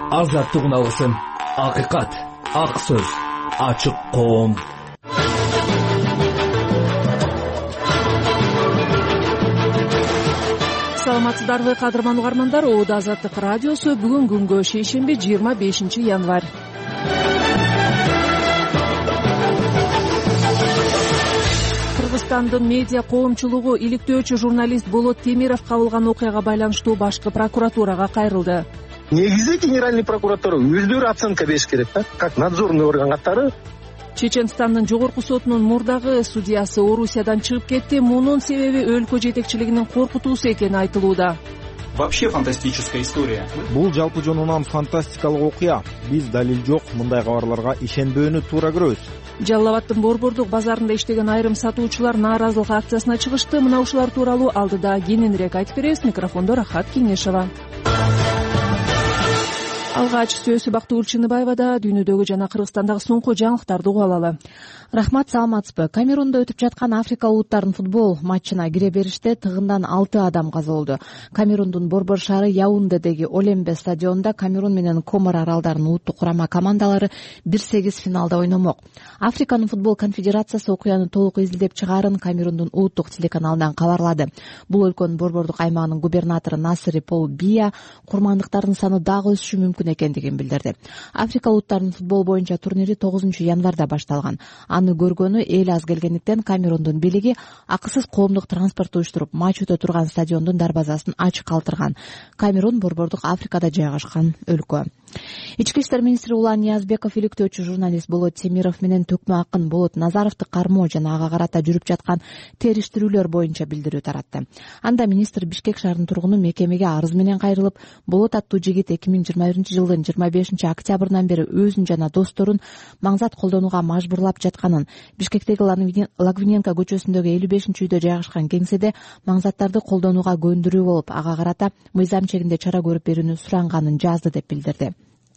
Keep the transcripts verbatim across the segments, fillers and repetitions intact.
азаттык үналысын, акыйкат, ак сөз, ачык коом. Саламатсыздарбы кадырман угармандар, Оодо Азаттык радиосу бүгүн күнгө шейшемби жыйырма бешинчи январь. Кыргызстандын медиа коомчулугу иликтөөчү журналист Болот Темиров кабылган окуяга байланыштуу башкы прокуратурага кайрылды. Негизи генеральный прокуратура өздөрү оценка бериш керек да, как надзорный орган катары. Чеченстандын жогорку сотунун мурдагы судьясы Орусиядан чыгып кетти. Мунун себеби өлкө жетекчилигинин коркутуусу экени айтылууда. Вообще фантастическая история. Бул жалпы жонунан фантастикалык окуя. Биз далил жок мындай кабарларга ишенбөөнү туура көрөбүз. Жалал Абадтын Борбордук базарында иштеген айрым сатуучулар нааразылык акциясына чыгышты. Мына ушулар тууралуу алдыда кененирээк айтып беребиз. Микрофондо Рахат Кеңешова. Алгач сөзү Бактыгүл Чыныбаевада. Дүйнөдөгү жана Кыргызстандагы соңку жаңылыктарды угуп алалы. Рахмат, саламатсызбы. Камерунда өтүп жаткан Африка улуттарынын футбол матчына кире бериште тыгындан алты адам каза болду. Камерундун борбор шаары Яундедеги Олембе стадионунда Камерун менен Комор аралдарынын улуттук курама командалары бир сегиз финалда ойномок. Африканын футбол конфедерациясы окуяны толук изилдеп чыгаарын Камерундун улуттук телеканалынан кабарлады. Бул өлкөнүн борбордук аймагынын губернатору Насири Пол Бия курмандыктардын саны дагы өсүшү мүмкүн экендигин билдирди. Африка улуттарынын футбол боюнча турнири тогузунчу январда башталган. Аны көргөнү эл аз келгендиктен Камерундун бийлиги акысыз коомдук транспорт уюштуруп, матч өтө турган стадиондун дарбазасын ачык калтырган. Камерун борбордук Африкада жайгашкан өлкө. Ички иштер министри Улан Ниязбеков иликтөөчү журналист Болот Темиров менен төкмө акын Болот Назаровду кармоо жана ага карата жүрүп жаткан териштирүүлөр боюнча билдирүү таратты. Анда министр Бишкек шаарынын тургуну мекемеге арыз менен кайрылып, Болот аттуу жигит эки миң жыйырма биринчи жылдын жыйырма бешинчи октябрынан бери өзүн жана досторун маңзат колдонууга мажбурлап жатканын, Бишкектеги Лагвиненко көчөсүндөгү элүү бешинчи үйдө жайгашкан кеңседе маңзаттарды колдонууга көндүрүү болуп, ага карата мыйзам чегинде чара көрүп берүүнү суранганын жазды деп билдирди.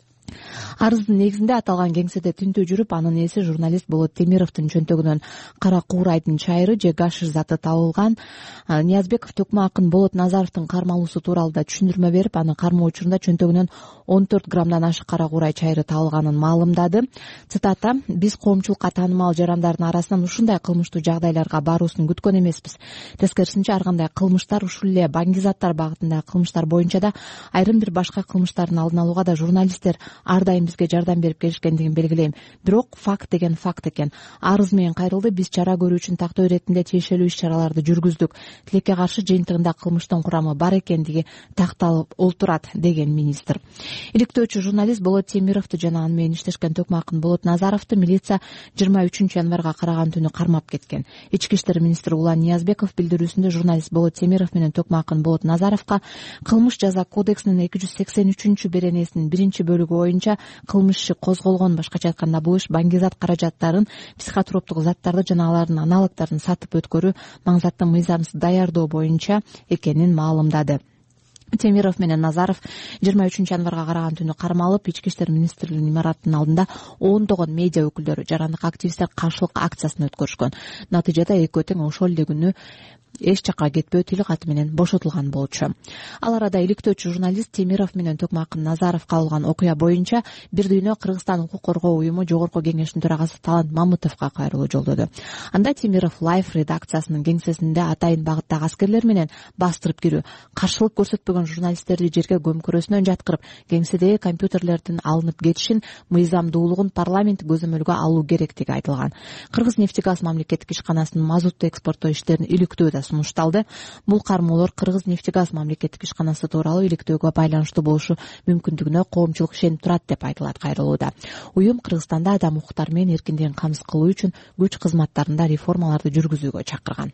Арыздын негизинде аталган кеңседе тинтүү жүрүп, анын ээси журналист Болот Темировдун чөнтөгүнөн кара куурайдын чайры же гашиш заты табылган. Ниязбеков төкмө акын Болот Назаровдун кармалуусу тууралуу түшүндүрмө берип, анын кармоо учурунда чөнтөгүнөн он төрт граммдан ашык кара куурай чайры табылганын маалымдады. Цитата: "Биз коомчулукка таанымал жарандардын арасынан ушундай кылмыштуу жагдайларга баруусун күткөн эмеспиз. Тескерисинче ар кандай кылмыштар, ушул эле баңгизаттар багытындагы кылмыштар боюнча да, айрым бир башка кылмыштардын алдын алууга да журналисттер ар дайым бизге жардам берип келишкендигин белгилейм. Бирок факт деген факт экен. Арыз менен кайрылды. Биз чара көрүү үчүн тактоо иретинде тиешелүү иш-чараларды жүргүздүк. Тилекке каршы жыйынтыгында кылмыштын курамы бар экендиги такталып олтурат", деген министр. Иликтөөчү журналист Болот Темировду жана аны менен иштешкен төкмө акын Болот Назаровду милиция жыйырма үчүнчү январга караган түнү кармап кеткен. Ички иштер министри Улан Ниязбеков билдирүүсүндө журналист Болот Темиров менен төкмө акын Болот Назаровго кылмыш жаза кодексинин эки жүз сексен үчүнчү беренесинин биринчи бөлүгү боюнча кылмыш иши козголгон. Башкача айтканда, бул иш баңгизат каражаттарын, психотроптук заттарды жана алардын аналогдорун сатып өткөрүү, маңзатты мыйзамсыз даярдоо боюнча экенин маалымдады. Темиров менен Назаров жыйырма үчүнчү январга караган түнү кармалып, ички иштер министрлигинин имаратынын алдында ондогон медиа өкүлдөрү, жарандык активисттер каршылык акциясын өткөрүшкөн. Натыйжада экөө тең ошол эле күнү эч жакка кетпөө тили каты менен бошотулган болчу. Ал арада иликтөөчү журналист Темиров менен төкмө акын Назаров кабылган окуя боюнча бир дүйнө Кыргызстан укук коргоо уюму жогорку кеңешинин төрагасы Талант Мамытовго кайрылуу жолдоду. Анда Темиров Лайф редакциясынын кеңсесинде атайын багыттагы аскерлер менен бастырып кирүү, каршылык көрсөтпөгөн журналисттерди жерге көмкөрөсүнөн жаткырып, кеңседеги компьютерлердин алынып кетишин, мыйзамдуулугун парламент көзөмөлгө алуу керектиги айтылган. Кыргыз-нефтегаз мамлекеттик ишканасынын мазутту экспорттоо иштерин иликтөө сунушталды. Бул кармоолор Кыргыз-нефтегаз мамлекеттик ишканасы тууралуу иликтөөгө байланыштуу болушу мүмкүндүгүнө коомчулук ишенип турат деп айтылат кайрылууда. Уюм Кыргызстанда адам укуктары менен эркиндигин камсыз кылуу үчүн күч кызматтарында реформаларды жүргүзүүгө чакырган.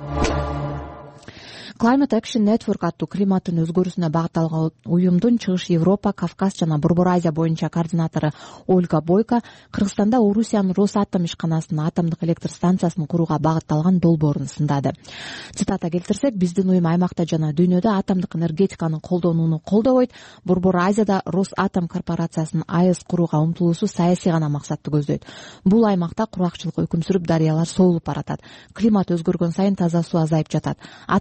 Climate Action Network аттуу климаттын өзгөрүүсүнө багытталган уюмдун Чыгыш Европа, Кавказ жана Борбор Азия боюнча координатору Ольга Бойко Кыргызстанда Орусиянын Росатом ишканасынын атомдук электр станциясын курууга багытталган долбоорун сындады. Цитата келтирсек, биздин уюм аймакта жана дүйнөдө атомдук энергетиканын колдонууну колдобойт. Борбор Азияда Росатом корпорациясынын АЭС курууга умтулуусу саясий гана максатты көздөйт. Бул аймакта куракчылык өкүм сүрүп, дарыялар соолуп баратат. Климат өзгөргөн сайын таза суу азайып жатат. Атомдук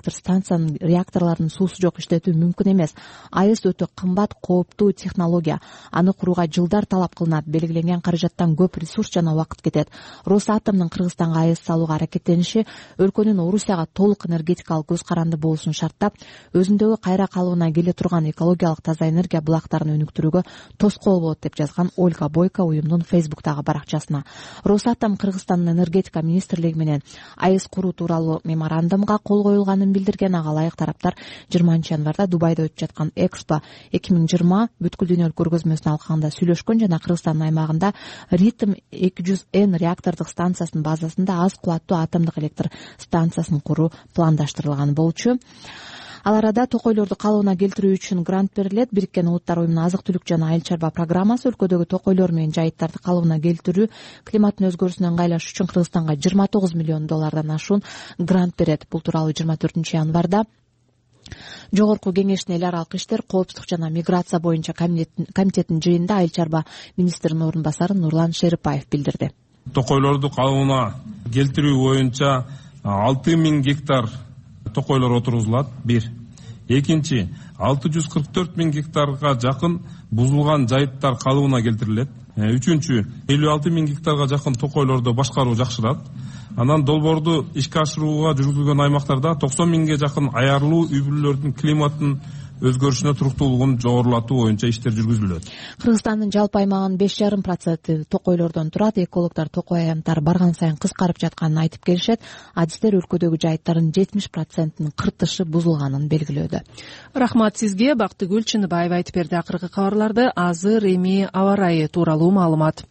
электр станциянын реакторлорунун суусу жок иштетүү мүмкүн эмес. АЭС өтө кымбат, кооптуу технология. Аны курууга жылдар талап кылынат, белгиленген каражаттан көп ресурс жана убакыт кетет. Росатомдун Кыргызстанга АЭС салууга аракеттениши өлкөнүн Орусияга толук энергетикалык көз каранды болушун шарттап, өзүндөгү кайра калыбына келе турган экологиялык таза энергия булактарын өнүктүрүүгө тоскоол болот деп жазган Ольга Бойко уюмдун Фейсбуктагы баракчасына. Росатом Кыргызстандын энергетика министрлиги менен АЭС куруу тууралуу меморандумга кол коюлганын билдирген. Ага ылайык тараптар жыйырманчы январда Дубайда өтүп жаткан Экспо эки миң жыйырма бүткүл дүйнөлүк көргөзмөсүнө алкаганда сүйлөшкөн жана Кыргызстандын аймагында Ритм эки жүз Н реактордук станциясынын базасында аз кубаттуу атомдук электр станциясын куруу пландаштырылган болчу. Ал арада токойлорду калыбына келтирүү үчүн грант берилет. Бириккен Улуттар уюмунун азык түлүк жана айыл чарба программасы өлкөдөгү токойлор менен жайыттарды калыбына келтирүү, климаттын өзгөрүүсүнө ыңгайлаш үчүн Кыргызстанга жыйырма тогуз миллион доллардан ашуун грант берет. Бул тууралуу жыйырма төртүнчү январда Жогорку кеңештин эл аралык иштер, коопсуздук жана миграция боюнча комитеттин жыйынында айыл чарба министринин орун басары Нурлан Шерипаев билдирди. Токойлорду калыбына келтирүү боюнча алты миң гектар токойлор отургузулат. Бир. Экинчи, алты жүз кырк төрт миң гектарга жакын бузулган жайыттар калыбына келтирилет. Үчүнчү, элүү алты миң гектарга жакын токойлорду башкаруу жакшырат. Анан долбоорду ишке ашырууга жүргүзүлгөн аймактарда токсон миңге жакын аярлуу үй бүлөлөрдүн климаттын өзгөрүшүнө туруктуулугун жогорулатуу боюнча иштер жүргүзүлөт. Кыргызстандын жалпы аймагынын беш жарым проценти токойлордон турат. Экологдор токой аянттар барган сайын кыскарып жатканын айтып келишет. Адистер өлкөдөгү жайыттардын жетимиш процентинин кыртышы бузулганын белгилөөдө. Рахмат сизге. Бактыгүл Чыныбаева айтып берди. Акыркы кабарларды азыр эми аба ырайы тууралуу маалымат.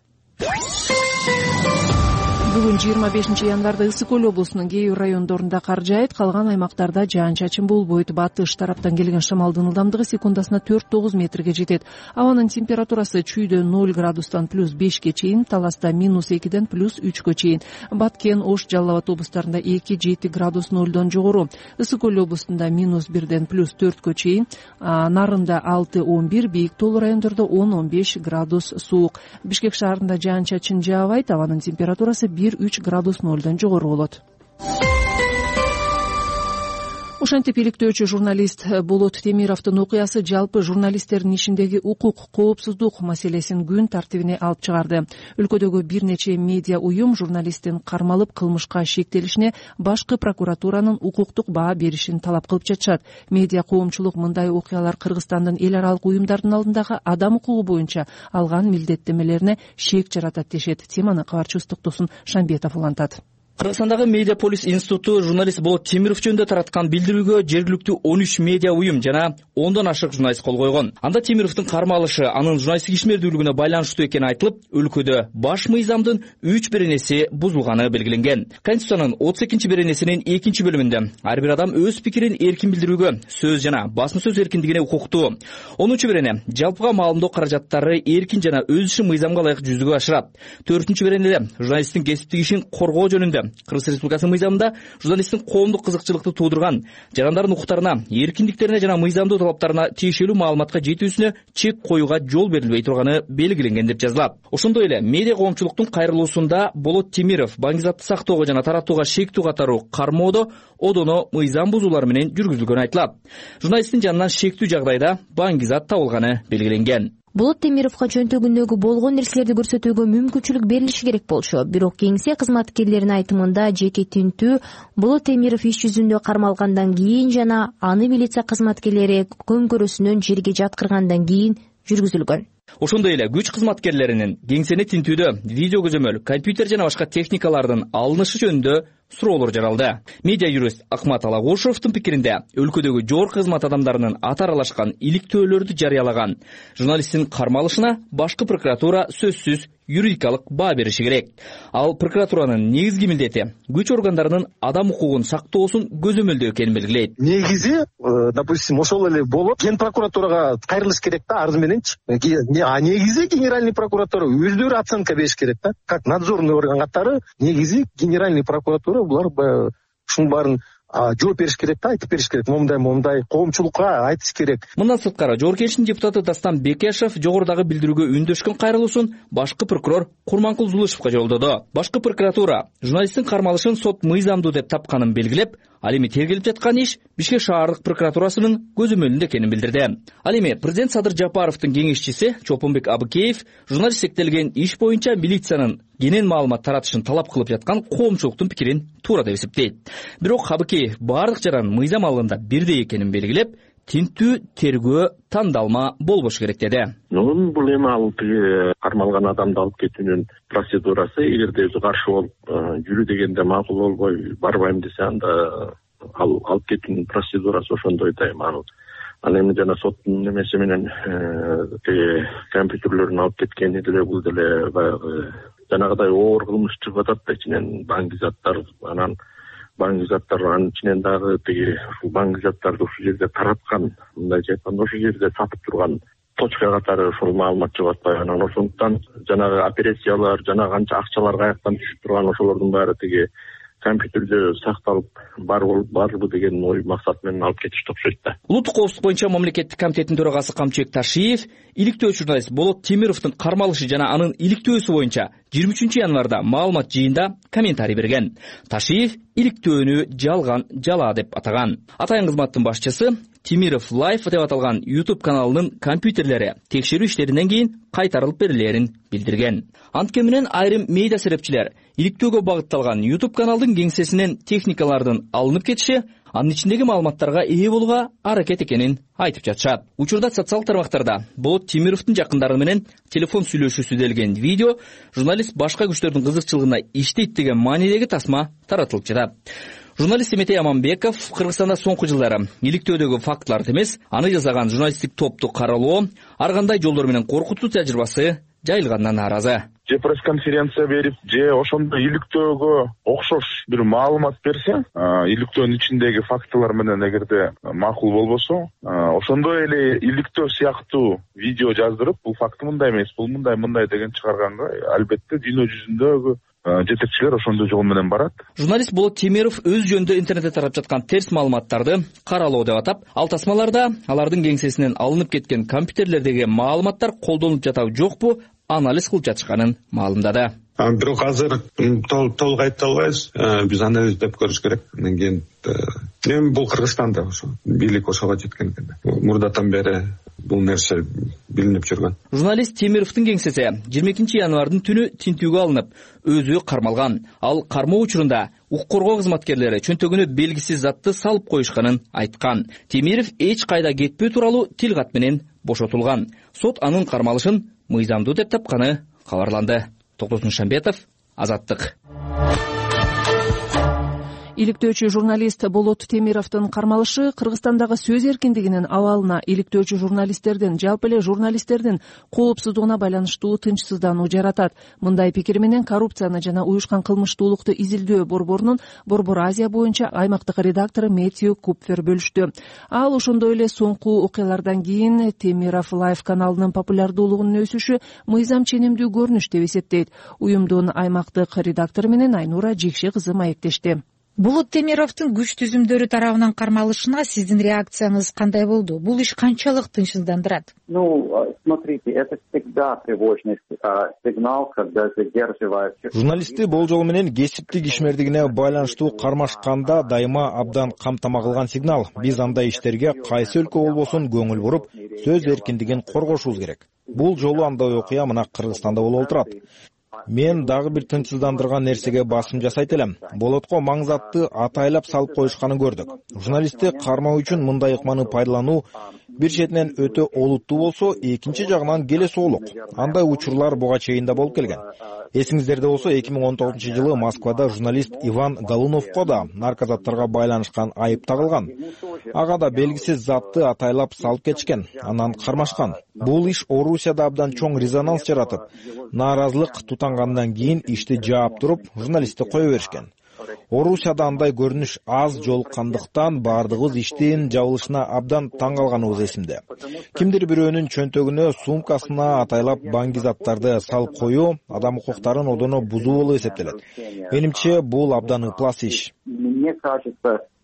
Бүгүн жыйырма бешинчи январда Ысык Көл облусунун кээ бир райондорунда кар жаайт, калган аймактарда жаан-чачын болбойт. Батыш тараптан келген шамалдын ылдамдыгы секундасына төрт тогуз метрге жетет. Абанын температурасы чүйдө ноль градустан плюс бешке чейин, Таласта минус экиден плюс үчкө чейин. Баткен, Ош, Жалал Абад облустарында эки жети градус нолдон жогору. Ысык Көл облусунда минус бирден плюс төрткө чейин, Нарында алты он бир, бийик тоолуу райондордо он он беш градус суук. Бишкек шаарында жаан-чачын жаабайт, абанын температурасы бир үч градус нолдон жогору болот. Ошентип иликтөөчү журналист Болот Темировдун окуясы жалпы журналисттердин ишиндеги укук, коопсуздук маселесин күн тартибине алып чыгарды. Өлкөдөгү бир нече медиа уюм журналисттин кармалып кылмышка шектелишине башкы прокуратуранын укуктук баа беришин талап кылып жатышат. Медиа коомчулук мындай окуялар Кыргызстандын эл аралык уюмдардын алдындагы адам укугу боюнча алган милдеттемелерине шек жаратат дешет. Теманы кабарчыбыз Токтосун Шамбетов улантат. Кыргызстандагы Медиаполис институту журналист Болот Темиров жөнүндө тараткан билдирүүгө жергиликтүү он үч медиа уюм жана ондон ашык журналист кол койгон. Анда Темировдун кармалышы анын журналисттик ишмердүүлүгүнө байланыштуу экени айтылып, өлкөдө баш мыйзамдын үч беренеси бузулганы белгиленген. Конституциянын отуз экинчи беренесинин экинчи бөлүмүндө ар бир адам өз пикирин эркин билдирүүгө, сөз жана басма сөз эркиндигине укуктуу. онунчу берене жалпыга маалымдоо каражаттары эркин жана өз ишин мыйзамга ылайык жүзүгө ашырат. төртүнчү беренеде журналисттин кесиптик ишин коргоо жөнүндө Кыргыз Республикасынын мыйзамында журналисттин коомдук кызыкчылыкты туудурган, жарандардын укуктарына, эркиндиктерине жана мыйзамдуу талаптарына тиешелүү маалыматка жетүүсүнө чек коюуга жол берилбей турганы белгиленген деп жазылат. Ошондой эле медиа коомчулуктун кайрылуусунда Болот Темиров баңгизатты сактоого жана таратууга шектүү катаруу кармоодо одоно мыйзам бузуулар менен жүргүзүлгөнү айтылат. Журналисттин жанынан шектүү жагдайда баңгизат табылганы белгиленген. Болот Темировго чөнтөгүндөгү болгон нерселерди көрсөтүүгө мүмкүнчүлүк берилиши керек болчу. Бирок кеңсе кызматкерлеринин айтымында жеке тинтүү Болот Темиров иш жүзүндө кармалгандан кийин жана аны милиция кызматкерлери көңкөрөсүнөн жерге жаткыргандан кийин жүргүзүлгөн. Ошондой эле күч кызматкерлеринин кеңсени тинтүүдө видео көзөмөл, компьютер жана башка техникалардын алынышы жөнүндө суроолор жаралды. Медиа юрист Акмат Алагошевдун пикиринде, өлкөдөгү жогорку кызмат адамдарынын аты аралашкан иликтөөлөрдү жарыялаган журналисттин кармалышына башкы прокуратура сөзсүз юридикалык баа бериши керек. Ал прокуратуранын негизги милдети күч органдарынын адам укугун сактоосун көзөмөлдөө экенин белгилейт. Негизи, допустим, ошол эле болот, ген прокуратурага кайрылыш керек да, арыз мененчи. А негизи генеральный прокуратура өздөрү оценка бериш керек да. Как надзорный орган катары негизи генеральный прокуратура булар ушунун баарын жооп бериш керек да, айтып бериш керек, момундай момундай коомчулукка айтыш керек. Мындан сырткары Жогорку депутаты Дастан Бекешев жогорудагы билдирүүгө үндөшкөн кайрылуусун башкы прокурор Курманкул Зулушевго жолдоду. Башкы прокуратура журналисттин кармалышын сот мыйзамдуу деп тапканын белгилеп, ал эми тергелип жаткан иш Бишкек шаардык прокуратурасынын көзөмөлүндө экенин билдирди. Ал эми президент Садыр Жапаровдун кеңешчиси Чопонбек Абыкеев журналисттиктелген иш боюнча милициянын кенен маалымат таратышын талап кылып жаткан коомчулуктун пикирин туура деп эсептейт. Бирок Абыкеев бардык жаранын мыйзам алымында бирдей экенин белгилеп, тинтүү тергөө тандалма болбош керек деди. Нун бул эми ал тиги кармалган адамды алып кетүүнүн процедурасы, эгерде өзү каршы болуп жүрүү дегенде макул болбой барбайм десе, анда ал алып кетүүнүн процедурасы ошондой да эми ал. Ал эми жана соттун немеси менен тиги компьютерлерин алып кеткени деле бул деле баягы жанагыдай оор кылмыш чыгып атат да, ичинен баңгизаттар, анан баңгизаттар анын ичинен дагы тиги ушул баңгизаттарды ушул жерде тараткан, мындайча айтканда ошол жерде сатып турган точка катары ушул маалымат чыгып атпайбы. Анан ошондуктан жанагы операциялар, жана канча акчалар каяктан түшүп турган ошолордун баары тиги компьютерде сакталып бар болуп барбы деген ой максат менен алып кетишти окшойт да. Улуттук коопсуздук боюнча мамлекеттик комитеттин төрагасы Камчыбек Ташиев иликтөө журналист Болот Темировдун кармалышы жана анын иликтөөсү боюнча жыйырма үчүнчү январда маалымат жыйында комментарий берген. Ташиев иликтөөнү жалган, жала деп атаган. Атайын кызматтын башчысы Темиров Live деп аталган YouTube каналынын компьютерлери текшерүү иштеринен кийин кайтарылып берилерин билдирген. Анткени менен айрым медиа серепчилер иликтөөгө багытталган YouTube каналдын кеңсесинен техникалардын алынып кетиши анын ичиндеги маалыматтарга ээ болууга аракет экенин айтып жатышат. Учурда социалдык тармактарда Болот Темировдун жакындары менен телефон сүйлөшүүсү делген видео журналист башка күчтөрдүн кызыкчылыгына иштейт деген маанидеги тасма таратылып жатат. Журналист Эметей Аманбеков Кыргызстанда соңку жылдары иликтөөдөгү фактыларды эмес, аны жасаган журналисттик топту каралоо, ар кандай жолдор менен коркутуу тажрыйбасы жайылгандан нааразы. Же пресс-конференция берип, же ошондой иликтөөгө окшош бир маалымат берсе, иликтөөнүн ичиндеги фактылар менен эгерде макул болбосо, ошондой эле иликтөө сыяктуу видео жаздырып, бул факты мындай эмес, бул мындай мындай деген чыгарганга албетте дүйнө жүзүндөгү жетекчилер ошондой жол менен барат. Журналист Болот Темиров өз жөнүндө интернетте тарап жаткан терс маалыматтарды каралоо деп атап, ал тасмаларда алардын кеңсесинен алынып кеткен компьютерлердеги маалыматтар колдонулуп жатабы жокпу анализ кылып жатышканын маалымдады. Бирок азыр толук айта албайбыз, биз анализдеп көрүш керек. Анан кийин эми бул Кыргызстанда ошо бийлик ошого жеткен экен. Мурдатан бери бул нерсе билинип жүргөн. Журналист Темировдун кеңсеси жыйырма экинчи январдын түнү тинтүүгө алынып, өзү кармалган. Ал кармоо учурунда укук коргоо кызматкерлери чөнтөгүнө белгисиз затты салып коюшканын айткан. Темиров эч кайда кетпөө тууралуу тил кат менен бошотулган. Сот анын кармалышын мыйзамдуу деп тапканы кабарланды. Токтос Нушанбетов, Азаттык. Иликтөөчү журналист Болот Темировдун кармалышы Кыргызстандагы сөз эркиндигинин абалына, иликтөөчү журналисттердин, жалпы эле журналисттердин коопсуздугуна байланыштуу тынчсыздануу жаратат. Мындай пикир менен коррупцияны жана уюшкан кылмыштуулукту изилдөө борборунун Борбор Азия боюнча аймактык редактору Мэтью Купфер бөлүштү. Ал ошондой эле соңку окуялардан кийин Темиров Live каналынын популярдуулугунун өсүшү мыйзам ченемдүү көрүнүш деп эсептейт. Уюмдун аймактык редактору менен Айнура Жекше кызы маектешти. Болот Темировдун күч түзүмдөрү тарабынан кармалышына сиздин реакцияңыз кандай болду? Бул иш канчалык тынчсыздандырат? Ну, смотрите, это всегда тревожный сигнал, когда задерживают. Журналистти болжол менен кесиптик ишмердигине байланыштуу кармашканда дайыма абдан камтама кылган сигнал. Биз андай иштерге кайсы өлкө болбосун көңүл буруп, сөз эркиндигин коргошубуз керек. Бул жолу андай окуя мына Кыргызстанда болуп отурат. Мен дагы бир тынчсыздандырган нерсеге басым жасайт элем. Болотко маңзатты атайлап салып коюшканын көрдүк. Журналистти кармоо үчүн мындай ыкманы пайдалануу бир четинен өтө олуттуу болсо, экинчи жагынан келе соолук. Андай учурлар буга чейин да болуп келген. Эсиңиздерде болсо, эки миң он тогузунчу жылы Москвада журналист Иван Голуновго да наркозаттарга байланышкан айып тагылган. Ага да белгисиз затты атайлап салып кетишкен, анан кармашкан. Бул иш Орусияда абдан чоң резонанс жаратып, нааразылык тутангандан кийин ишти жаап туруп, журналистти кое беришкен. Орусияда андай көрүнүш аз жолуккандыктан бардыгыбыз иштин жабылышына абдан таң калганыбыз эсимде. Кимдир бирөөнүн чөнтөгүнө, сумкасына атайлап баңгизаттарды салып коюу адам укуктарын одоно бузуу болуп эсептелет. Менимче бул абдан ыплас иш. Мне кажется,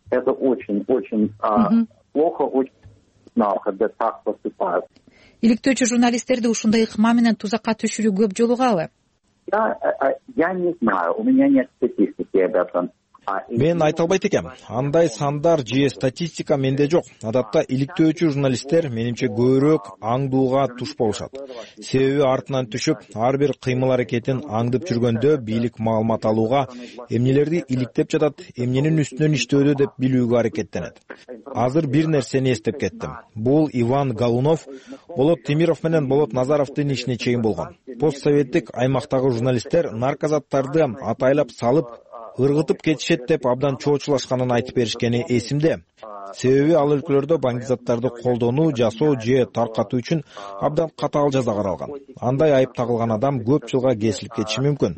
это очень-очень плохо, очень знал, когда так поступают. Иликтөөчү журналисттерди ушундай ыкма менен тузакка түшүрүү көп жолугабы? Я, я не знаю, у меня нет статистики об этом. Мен айта албайт экем. Андай сандар же статистика менде жок. Адатта иликтөөчү журналисттер менимче көбүрөөк аңдууга туш болушат. Себеби артынан түшүп, ар бир кыймыл аракетин аңдып жүргөндө бийлик маалымат алууга, эмнелерди иликтеп жатат, эмненин үстүнөн иштөөдө деп билүүгө аракеттенет. Азыр бир нерсени эстеп кеттим. Бул Иван Галунов, Болот Темиров менен Болот Назаровдун ишине чейин болгон. Постсоветтик аймактагы журналисттер наркозаттарды атайлап салып, ыргытып кетишет деп абдан чоочулашканын айтып беришкени эсимде. Себеби ал өлкөлөрдө баңгизаттарды колдонуу, жасоо же таркатуу үчүн абдан катаал жаза каралган. Андай айып тагылган адам көп жылга кесилип кетиши мүмкүн.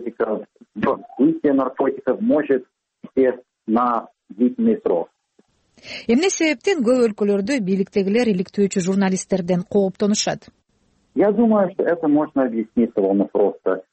Эмне себептен көп өлкөлөрдө бийликтегилер иликтөөчү журналисттерден кооптонушат? Я думаю, что это можно объяснить довольно просто.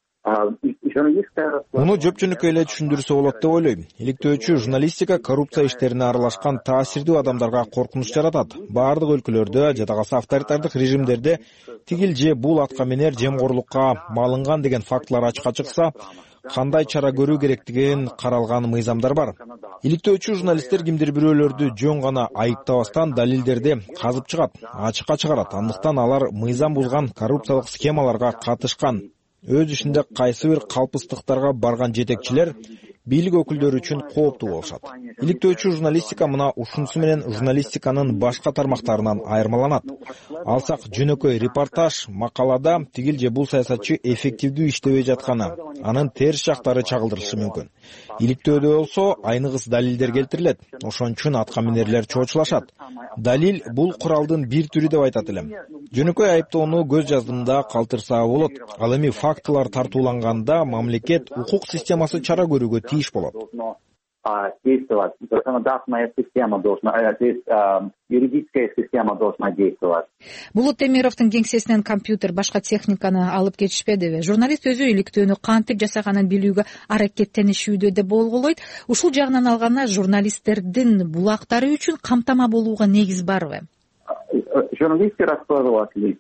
Муну жөпчөнүккө эле түшүндүрсө болот деп ойлойм. Иликтөөчү журналистика коррупция иштерине аралашкан таасирдүү адамдарга коркунуч жаратат. Баардык өлкөлөрдө, жадагасы авторитардык режимдерде тигил же бул атка минер жемкорлукка малынган деген фактылар ачыкка чыкса, кандай чара көрүү керектигин каралган мыйзамдар бар. Иликтөөчү журналисттер кимдир бирөөлөрдү жөн гана айыптабастан далилдерди казып чыгат, ачыкка чыгарат. Андыктан алар мыйзам бузган коррупциялык схемаларга катышкан. Өз ишинде кайсы бир калпыстыктарга барган жетекчилер бийлик өкүлдөрү үчүн кооптуу болушат. Иликтөөчү журналистика мына ушунусу менен журналистиканын башка тармактарынан айырмаланат. Алсак жөнөкөй репортаж, макалада тигил же бул саясатчы эффективдүү иштебей жатканы, анын терс жактары чагылдырылышы мүмкүн. Иликтөөдө болсо айныгыс далилдер келтирилет. Ошон үчүн атка минерлер чоочулашат. Далил бул куралдын бир түрү деп айтат элем. Жөнөкөй айыптоону көз жаздымда калтырса болот. Ал эми фактылар тартууланганда мамлекет, укук системасы чара көрүүгө тийиш болот. Действовать. Законодательная система должна, то есть юридическая система должна действовать. Болот Темировдун кеңсесинен компьютер, башка техниканы алып кетишпедиби? Журналист өзү иликтөөнү кантип жасаганын билүүгө аракеттенишүүдө деп болгойлойт. Ушул жагынан алганда журналисттердин булактары үчүн камтама болууга негиз барбы? Журналисты раскладыватели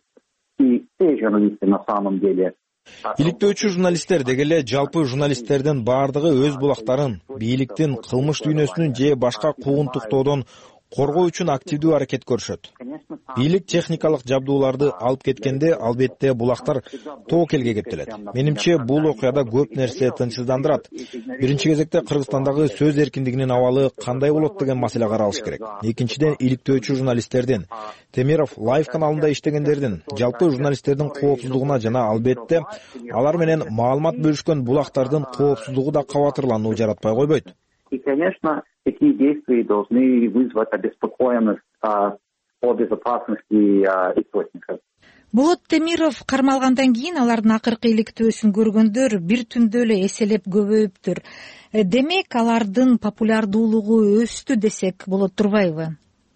и все журналисты на самом деле. Иликтөөчү журналисттер деги эле жалпы журналисттердин баардыгы өз булактарын бийликтин кылмыш дүйнөсүнүн же башка куугунтуктоодон коргоо үчүн активдүү аракет көрүшөт. Бийлик техникалык жабдууларды алып кеткенде албетте булактар тоокелге кептелет. Менимче бул окуяда көп нерсе тынчсыздандырат. Биринчи кезекте Кыргызстандагы сөз эркиндигинин абалы кандай болот деген маселе каралыш керек. Экинчиден, иликтөөчү журналисттердин, Темиров Лайв каналында иштегендердин, жалпы журналисттердин коопсуздугуна жана албетте алар менен маалымат бөлүшкөн булактардын коопсуздугу да кабатырлануу жаратпай койбойт. И, конечно, такие действия должны вызвать обеспокоенность а, о безопасности а, источников. Болот Темиров кармалгандан кийин алардын акыркы иликтөөсүн көргөндөр бир түндө эле эселеп көбөйүптүр. Демек, алардын популярдуулугу өстү десек болот турбайбы?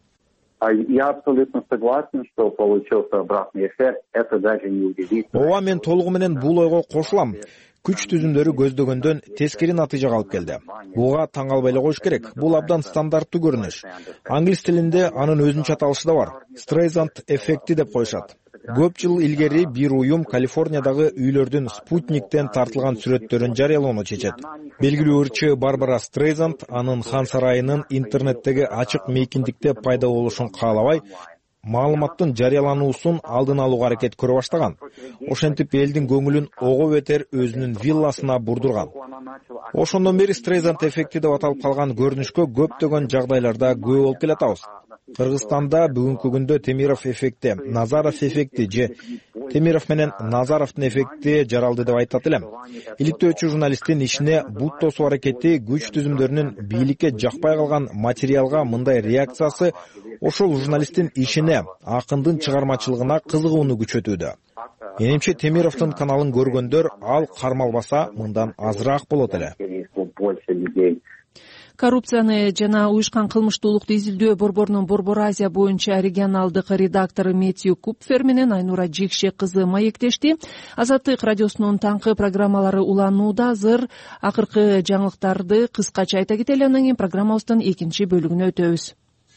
Я абсолютно согласен, что получился обратный эффект. Это даже не удивительно. Ооба, мен толугу менен бул ойго кошулам. Күч түзүмдөрү көздөгөндөн тескери натыйжага алып келди. Буга таң калбай эле коюш керек. Бул абдан стандарттуу көрүнүш. Англис тилинде анын өзүнчө аталышы да бар. Streisand эффекти деп коюшат. Көп жыл илгери бир уюм Калифорниядагы үйлөрдүн спутниктен тартылган сүрөттөрүн жарыялоону чечет. Белгилүү ырчы Барбара Стрейзанд анын хан сарайынын интернеттеги ачык мейкиндикте пайда болушун каалабай, маалыматтын жарыялануусун алдын алууга аракет көрө баштаган. Ошентип элдин көңүлүн ого бетер өзүнүн вилласына бурдурган. Ошондон бери Стрейзанд эффекти деп аталып калган көрүнүшкө көптөгөн жагдайларда күбө болуп келатабыз. Кыргызстанда бүгүнкү күндө Темиров эффекти, Назаров эффекти же Темиров менен Назаровдун эффекти жаралды деп айтат элем. Иликтөөчү журналисттин ишине бут тосуу аракети, күч түзүмдөрүнүн бийликке жакпай калган материалга мындай реакциясы ошол журналисттин ишине, акындын чыгармачылыгына кызыгууну күчөтүүдө. Менимче Темировдун каналын көргөндөр ал кармалбаса мындан азыраак болот эле. коррупцияны жана уюшкан кылмыштуулукту изилдөө борборунун Борбор Азия боюнча регионалдык редактору Мэтью Купфер менен Айнура Жекшек кызы маектешти. Азаттык радиосунун таңкы программалары уланууда. Азыр акыркы жаңылыктарды кыскача айта кетели, андан кийин программабыздын экинчи бөлүгүнө өтөбүз.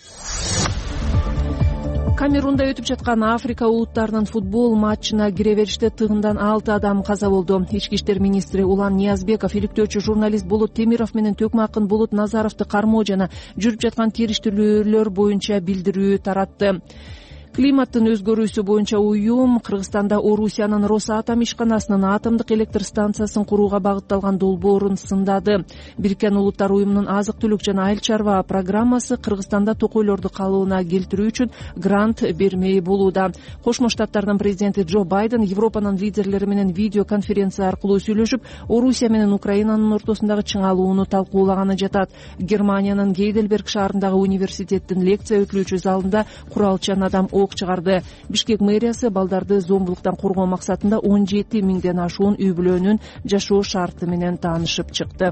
Камерунда өтүп жаткан Африка улуттарынын футбол матчына кире бериште тыгындан алты адам каза болду. Ички иштер министри Улан Ниязбеков иликтөөчү журналист Болот Темиров менен Төкмакын Болот Назаровду кармоо жана жүрүп жаткан териштирүүлөр боюнча билдирүү таратты. Климаттын өзгөрүүсү боюнча уюм Кыргызстанда Орусиянын Росатом ишканасынын атомдук электр станциясын курууга багытталган долбоорун сындады. Бириккен Улуттар уюмунун азык-түлүк жана айыл чарба программасы Кыргызстанда токойлорду калыбына келтирүү үчүн грант бермей болууда. Кошмо Штаттардын президенти Джо Байден Европанын лидерлери менен видео конференция аркылуу сүйлөшүп, Орусия менен Украинанын ортосундагы чыңалууну талкуулаганы жатат. Германиянын Гейдельберг шаарындагы университеттин лекция өтүлүүчү залында куралчан адам ок чыгарды. Бишкек мэриясы балдарды зомбулуктан коргоо максатында он жети миңден ашуун үй бүлөнүн жашоо шарты менен таанышып чыкты.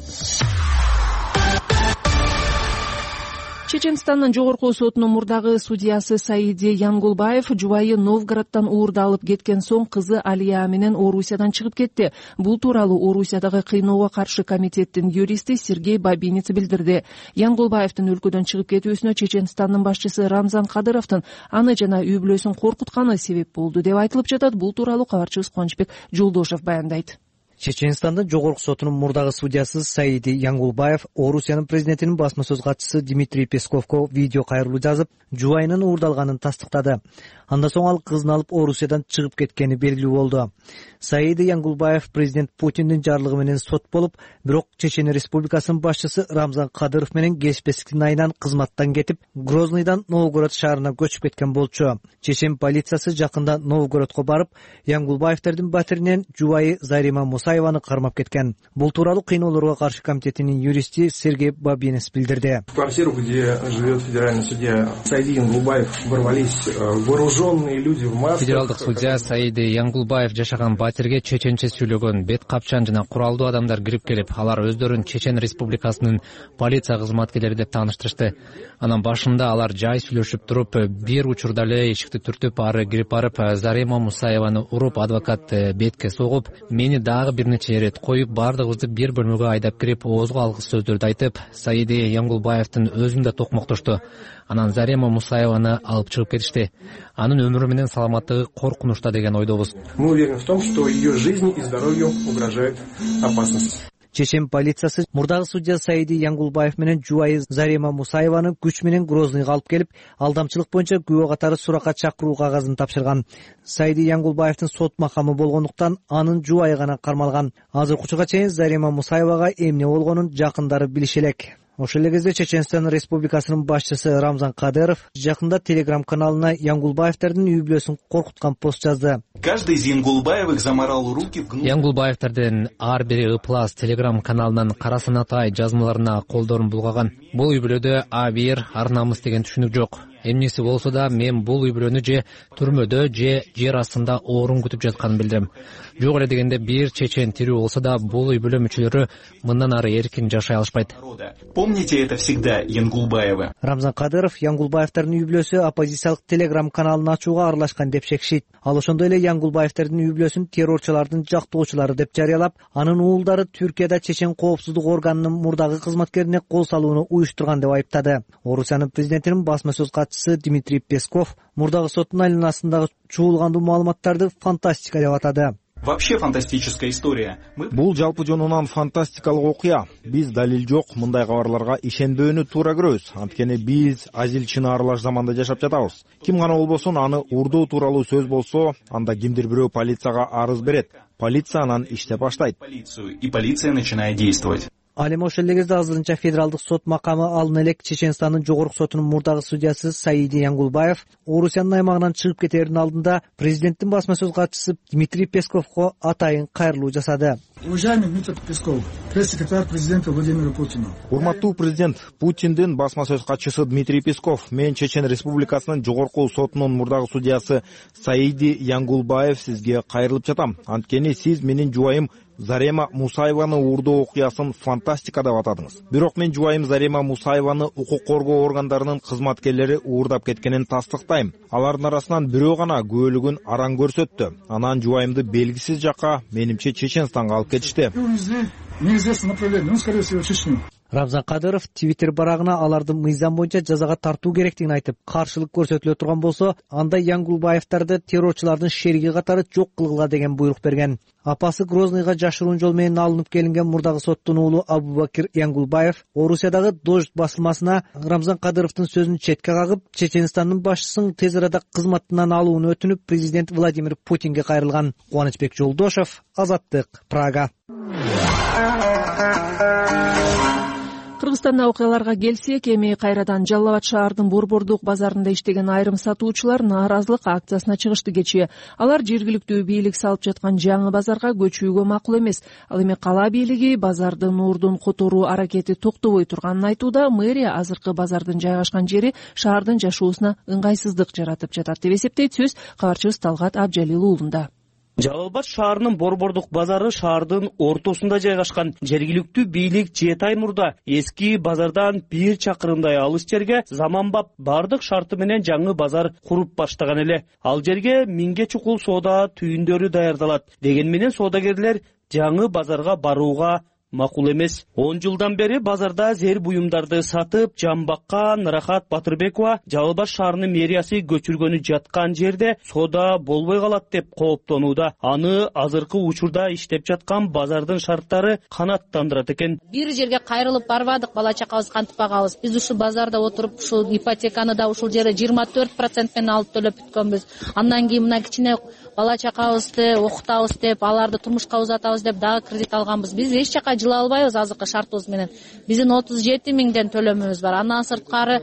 Чеченстандын жогорку сотунун мурдагы судьясы Саиди Янгулбаев жубайы Новгороддон уурда алып кеткен соң кызы Алия менен Орусиядан чыгып кетти. Бул тууралуу Орусиядагы кыйноого каршы комитеттин юристи Сергей Бабинец билдирди. Янгулбаевдин өлкөдөн чыгып кетүүсүнө Чеченстандын башчысы Рамзан Кадыровдун аны жана үй бүлөсүн коркутканы себеп болду деп айтылып жатат. Бул тууралуу кабарчыбыз Кубанычбек Жолдошев баяндайт. Чеченстандын жогорку сотунун мурдагы судьясы Саиди Янгулбаев Орусиянын президентинин басма сөз катчысы Дмитрий Песковго видео кайрылуу жазып, жубайынын уурдалганын тастыктады. Андан соң ал кызын алып Орусиядан чыгып кеткени белгилүү болду. Саиди Янгулбаев президент Путиндин жарлыгы менен сот болуп, бирок Чечен Республикасынын башчысы Рамзан Кадыров менен келишпестиктин айынан кызматтан кетип, Грозныйдан Новгород шаарына көчүп кеткен болчу. Чечен полициясы жакында Новгородко барып, Янгулбаевтердин батиринен жубайы Зарима Мусаеваны кармап кеткен. Бул тууралуу кыйноолорго каршы комитетинин юристи Сергей Бабинец билдирди. В квартиру, где живет федеральный судья Саиди Янгулбаев, ворвались вооруженные люди в масках. Федералдык судья Саиди Янгулбаев жашаган батирге чеченче сүйлөгөн бет капчан жана куралдуу адамдар кирип келип, алар өздөрүн Чечен Республикасынын полиция кызматкерлери деп тааныштырышты. Анан башында алар жай сүйлөшүп туруп, бир учурда эле эшикти түртүп, ары кирип барып, Зарима Мусаеваны уруп, адвокат бетке согуп, мени дагы бир нече ирет коюп, бардыгыбызды бир бөлмөгө айдап кирип, оозго алгыс сөздөрдү айтып, Саиди Янгулбаевдин өзүн да токмоктошту. Анан Зарима Мусаеваны алып чыгып кетишти. Анын өмүрү менен саламаттыгы коркунучта деген ойдобуз. Мы уверены в том, что ее жизни и здоровью угрожает опасность. Чечен полициясы мурдагы судья Саиди Янгулбаев менен жубайы Зарима Мусаеваны күч менен Грозныйга алып келип, алдамчылык боюнча күбө катары суракка чакыруу кагазын тапшырган. Саиди Янгулбаевдин сот макамы болгондуктан анын жубайы гана кармалган. Азыркы учурга чейин Зарима Мусаевага эмне болгонун жакындары билиши элек. Ошол эле кезде Чеченстан Республикасынын башчысы Рамзан Кадыров жакында Телеграм каналына Янгулбаевтердин үй бүлөсүн коркуткан пост жазды. Каждый из Янгулбаевых заморал руки в гнув. Янгулбаевтердин ар бири ыплас Телеграм каналынан карасынатай жазмаларына колдорун булгаган. Бул үй бүлөдө а бир ар намыс деген түшүнүк жок. Эмнеси болсо да мен бул үй бүлөнү же түрмөдө же жер астында орун күтүп жатканын билдирем. Жок эле дегенде бир чечен тирүү болсо да бул үй бүлө мүчөлөрү мындан ары эркин жашай алышпайт. Помните это всегда, Янгулбаевы. Рамзан Кадыров Янгулбаевтердин үй бүлөсү оппозициялык Телеграм каналын ачууга аралашкан деп шекишет. Ал ошондой эле Янгулбаевтердин үй бүлөсүн террорчулардын жактоочулары деп жарыялап, анын уулдары Түркияда Чечен коопсуздук органынын мурдагы кызматкерине кол салууну уюштурган деп айыптады. Орусиянын президентинин басма сөз катчысы Дмитрий Песков мурдагы соттун айланасындагы чуулгандуу маалыматтарды фантастика деп атады. Вообще фантастическая история. Бул жалпы жонунан фантастикалык окуя. Биз далил жок мындай кабарларга ишенбөөнү туура көрөбүз. Анткени биз азилчини аралаш заманда жашап жатабыз. Ким гана болбосун аны урдоо тууралуу сөз болсо, анда кимдир бирөө полицияга арыз берет. Полиция анан иштеп баштайт. Полицию и полиция начинает действовать. Ал эми ошол эле кезде азырынча федералдык сот макамы алына элек Чеченстандын жогорку сотунун мурдагы судьясы Саиди Янгулбаев Орусиянын аймагынан чыгып кетердин алдында президенттин басма сөз катчысы Дмитрий Песковго атайын кайрылуу жасады. Уважаемый Дмитрий Песков, пресс-секретарь президента Владимира Путина. Урматтуу президент, Путиндин басма сөз катчысы Дмитрий Песков, мен Чечен Республикасынын жогорку сотунун мурдагы судьясы Саиди Янгулбаев сизге кайрылып жатам. Анткени сиз менин жубайым Зарема Мусаеваны уурдоо окуясын фантастика деп атадыңыз. Бирок мен жубайым Зарема Мусаеваны укук коргоо органдарынын кызматкерлери уурдап кеткенин тастыктайм. Алардын арасынан бирөө гана күбөлүгүн араң көрсөттү. Анан жубайымды белгисиз жакка, менимче Чеченстанга алып кетишти. Неизвестно направление, ну, скорее всего, Чечню. Рамзан Кадыров Твиттер барагына аларды мыйзам боюнча жазага тартуу керектигин айтып, каршылык көрсөтүлө турган болсо, анда Янгулбаевдарды террорчулардын шериги катары жок кылгыла деген буйрук берген. Апасы Грозныйга жашыруун жол менен алынып келинген мурдагы соттун уулу Абубакир Янгулбаев Орусиядагы Дождь басылмасына Рамзан Кадыровдун сөзүн четке кагып, Чеченстандын башчысын тез арада кызматынан алууну өтүнүп, президент Владимир Путинге кайрылган. Кубанычбек Жолдошев, Азаттык, Прага. Кыргызстанда окуяларга келсек, эми кайрадан Жалал Абад шаардын Борбордук базарында иштеген айрым сатуучулар нааразылык акциясына чыгышты кечээ. Алар жергиликтүү бийлик салып жаткан жаңы базарга көчүүгө макул эмес. Ал эми кала бийлиги базарды нуурдун которуу аракети токтобой турганын айтууда, мэрия азыркы базардын жайгашкан жери шаардын жашоосуна ыңгайсыздык жаратып жатат деп эсептейт. Сөз кабарчыбыз Талгат Абжалил уулунда. Жалал Абад шаарынын Борбордук базары шаардын ортосунда жайгашкан. Жергиликтүү бийлик жети ай мурда эски базардан бир чакырымдай алыс жерге заманбап бардык шарты менен жаңы базар куруп баштаган эле. Ал жерге миңге чукул соода түйүндөрү даярдалат. Деген менен соодагерлер жаңы базарга барууга макул эмес. он жылдан бери базарда зер буюмдарды сатып, жамбаккан Рахат Батырбекова Жалал Абад шаарынын мэриясы көчүргөнү жаткан жерде соода болбой калат деп кооптонууда. Аны азыркы учурда иштеп жаткан базардын шарттары канааттандырат экен. Бир жерге кайрылып барбадык, бала чакабыз кантип багабыз. Биз ушул базарда отуруп, ушул ипотеканы да ушул жерде жыйырма төрт процент менен алып төлөп бүткөнбүз. Андан кийин мына кичине бала чакабызды окутабыз деп, аларды турмушка узатабыз деп дагы кредит алганбыз. Биз эч жака жыла албайбыз азыркы шартыбыз менен. Биздин отуз жети миңден төлөмүбүз бар. Андан сырткары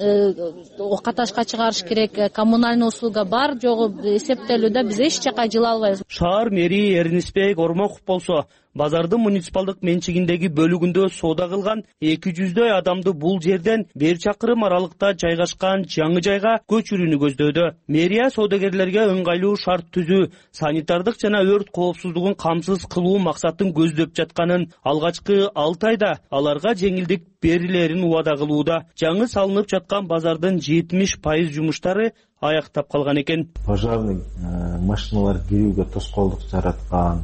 каташка чыгарыш керек, коммунальный услуга бар жогу эсептелүүдө биз эч жака жыла албайбыз. Шаар мэри Эрнисбек Ормоков болсо, базардын муниципалдык менчигиндеги бөлүгүндө соода кылган эки жүздөй адамды бул жерден бир чакырым аралыкта жайгашкан жаңы жайга көчүрүүнү көздөдү. Мэрия соодагерлерге ыңгайлуу шарт түзүү, санитардык жана өрт коопсуздугун камсыз кылуу максатын көздөп жатканын, алгачкы алты айда аларга жеңилдик берилерин убада кылууда. Жаңы салынып жаткан базардын жетимиш пайыз жумуштары аяктап калган экен. Пожарный машиналар кирүүгө тоскоолдук жараткан,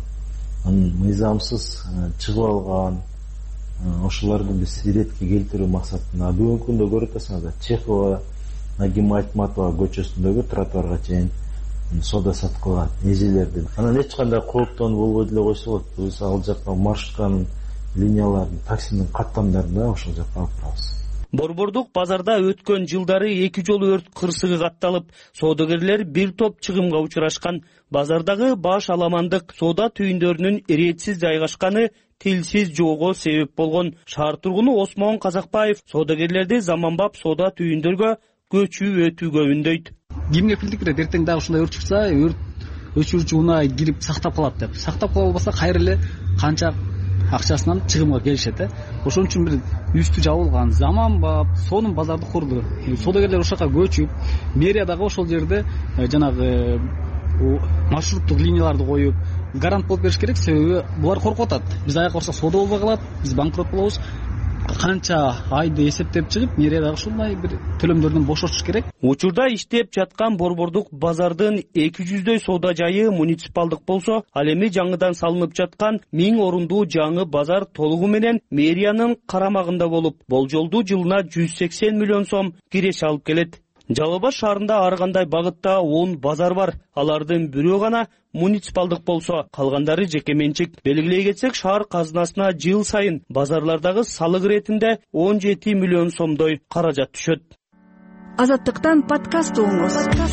мыйзамсыз чыгып алган, ошолорду биз иретке келтирүү максатында бүгүнкү күндө көрүп атасыңар, Чехова, Нагима Айтматова көчөсүндөгү тротуарга чейин соода сатып калган эжелерди. Анан эч кандай кооптонуу болбой деле койсо болот. Биз ал жакка маршрутканын, линиялардын, таксинин каттамдарын ошол жакка алып барабыз. Борбордук базарда өткөн жылдары эки жолу өрт кырсыгы катталып, соодагерлер бир топ чыгымга учурашкан. Базардагы баш аламандык соода түйүндөрүнүн иретсиз жайгашканы тилсиз жоого себеп болгон. Шаар тургуну Осмон Казакбаев соодагерлерди заманбап соода түйүндөргө көчүү өтүүгө үндөйт. Кимге билдикпирет, эртең дагы ушундай өрт чыкса, өрт өчүрүүчү унаа кирип сактап калат деп. Сактап кала албаса кайра эле канча акчасынан чыгымга келишет. Ошон үчүн бир үстү жабылган заманбап сонун базарды курду. Соодагерлер ошол жака көчүп, мэрия дагы ошол жерде жанагы маршруттук линияларды коюп, гарант болуп бериш керек. Себеби булар коркуп атат. Биз аяк барсак соода болбой калат, биз банкрот болобуз. Канча айды эсептеп чыгып, мэрия дагы ушундай бир төлөмдөрдөн бошотуш керек. Учурда иштеп жаткан Борбордук базардын эки жүздөй соода жайы муниципалдык болсо, ал эми жаңыдан салынып жаткан миң орундуу жаңы базар толугу менен мэриянын карамагында болуп, болжолдуу жылына жүз сексен миллион сом киреше алып келет. Жалал Абад шаарында ар кандай багытта он базар бар. Алардын бирөө гана муниципалдык болсо, калгандары жеке менчик. Белгилей кетсек, шаар казынасына жыл сайын базарлардагы салык иретинде он жети миллион сомдой каражат түшөт. Азаттыктан подкаст угуңуз.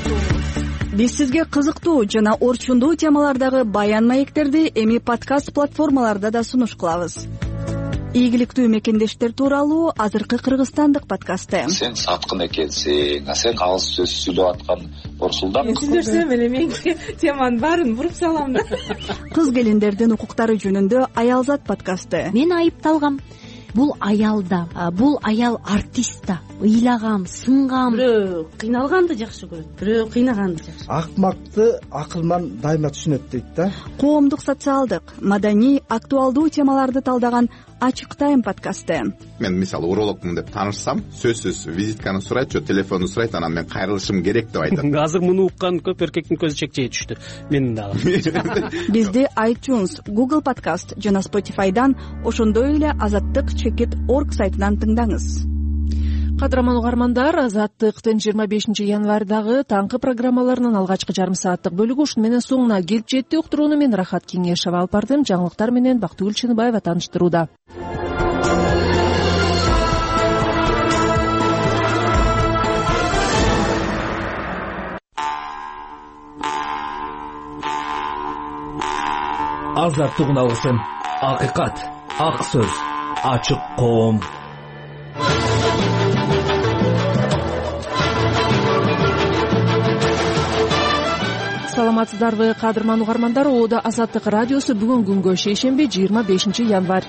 Биз сизге кызыктуу жана орчундуу темалардагы баян маектерди эми подкаст платформаларда да сунуш кылабыз. Ийгиликтүү мекендештер тууралуу азыркы кыргызстандык подкасты. Сен саткын экенсиң, сен кагыз сөз сүйлөп аткан Орсулдан. Мен сүйлөсөм эле мен теманын баарын буруп салам да. Кыз келиндердин укуктары жөнүндө Аялзат подкасты. Мен айыпталгам. бул аял да, бул аял артист да, ыйлагам, сынгам. Бирөө кыйналганды жакшы көрөт, бирөө кыйнаганды жакшы. Акмакты акылман дайыма түшүнөт дейт да. Коомдук, социалдык, маданий, актуалдуу темаларды талдаган Ачык Тайм подкасты. Мен мисалы урологмун деп таанышсам, сөзсүз визитканы сурайт, же телефонду сурайт, анан мен кайрылышым керек деп айтат. Азыр муну уккан көп эркектин көзү чекчей түштү. Менин дагы. Бизди iTunes, Google Podcast жана Spotify'дан, ошондой эле азаттык чекит точка орг сайтынан тыңдаңыз. Кадырман угармандар, Азаттыктын жыйырма бешинчи январдагы таңкы программаларынын алгачкы жарым сааттык бөлүгү ушуну менен соңуна келип жетти. Уктурууну мен Рахат Кеңешева алып бардым. Жаңылыктар менен Бактыгүл Чыныбаева тааныштырууда. Азаттык уналгысын, акыйкат, ак сөз, ачык коом. Саламатсыздарбы, кадырман угармандар. Оодо Азаттык радиосу бүгүн күнгө шейшемби жыйырма бешинчи январь.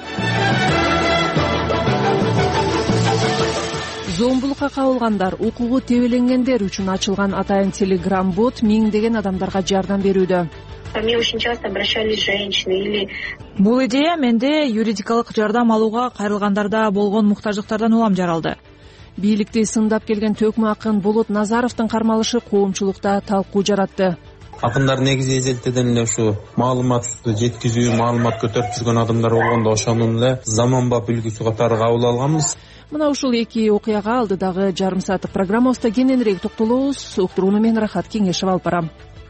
Зомбулукка кабылгандар, укугу тебеленгендер үчүн ачылган атайын телеграм бот миңдеген адамдарга жардам берүүдө. Ко мне очень часто обращались женщины или... Бул идея менде юридикалык жардам алууга кайрылгандарда болгон муктаждыктардан улам жаралды. Бийликти сындап келген төкмө акын Болот Назаровдун кармалышы коомчулукта талкуу жаратты. Акындар негизи эзелтеден эле ушу маалыматты жеткизүү, маалымат көтөрүп жүргөн адамдар болгондо ошонун эле заманбап үлгүсү катары кабыл алганбыз. Мына ушул эки окуяга алдыдагы жарым сааттык программабызда кененирээк токтолобуз. Уктурууну мен Рахат Кеңешева алып барам.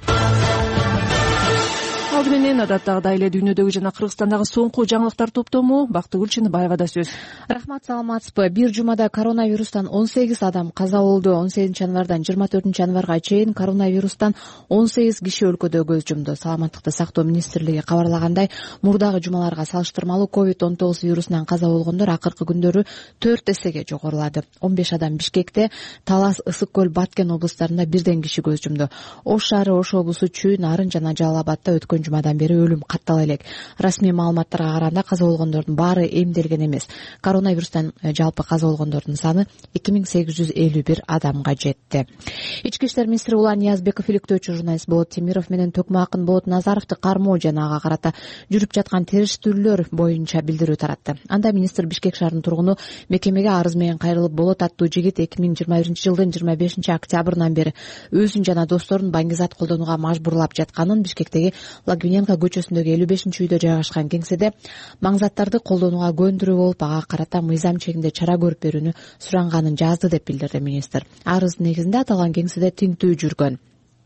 Алды менен адаттагыдай эле дүйнөдөгү жана Кыргызстандагы соңку жаңылыктар топтому Бактыгүл Чыныбаевада сөз. Рахмат, саламатсызбы. Бир жумада коронавирустан он сегиз адам каза болду. он сегизинчи январдан жыйырма төртүнчү январга чейин коронавирустан он сегиз киши өлкөдө көз жумду. Саламаттыкты сактоо министрлиги кабарлагандай, мурдагы жумаларга салыштырмалуу ковид он тогуз вирусунан каза болгондор акыркы күндөрү төрт эсеге жогорулады. он беш адам Бишкекте, Талас, Ысык көл, Баткен облустарында бирден киши көз жумду. Ош шаары, Ош облусу, Чүй, Нарын жана Жалал Абадда өткөн жумадан бери өлүм каттала элек. Расмий маалыматтарга караганда каза болгондордун баары эмделген эмес. Коронавирустан жалпы каза болгондордун саны эки миң сегиз жүз элүү бир адамга жетти. Ички иштер министри Улан Ниязбеков иликтөөчү журналист Болот Темиров менен төкмө акын Болот Назаровду кармоо жана ага карата жүрүп жаткан териштирүүлөр боюнча билдирүү таратты. Анда министр Бишкек шаарынын тургуну мекемеге арыз менен кайрылып, Болот аттуу жигит эки миң жыйырма биринчи жылдын жыйырма бешинчи октябрынан бери өзүн жана досторун баңгизат колдонууга мажбурлап жатканын, Бишкектеги Лагвиненко көчөсүндөгү элүү бешинчи үйдө жайгашкан кеңседе маңзаттарды колдонууга көндүрүү болуп, ага карата мыйзам чегинде чара көрүп берүүнү суранганын жазды деп билдирди министр. Арыздын негизинде аталган кеңседе тинтүү жүргөн.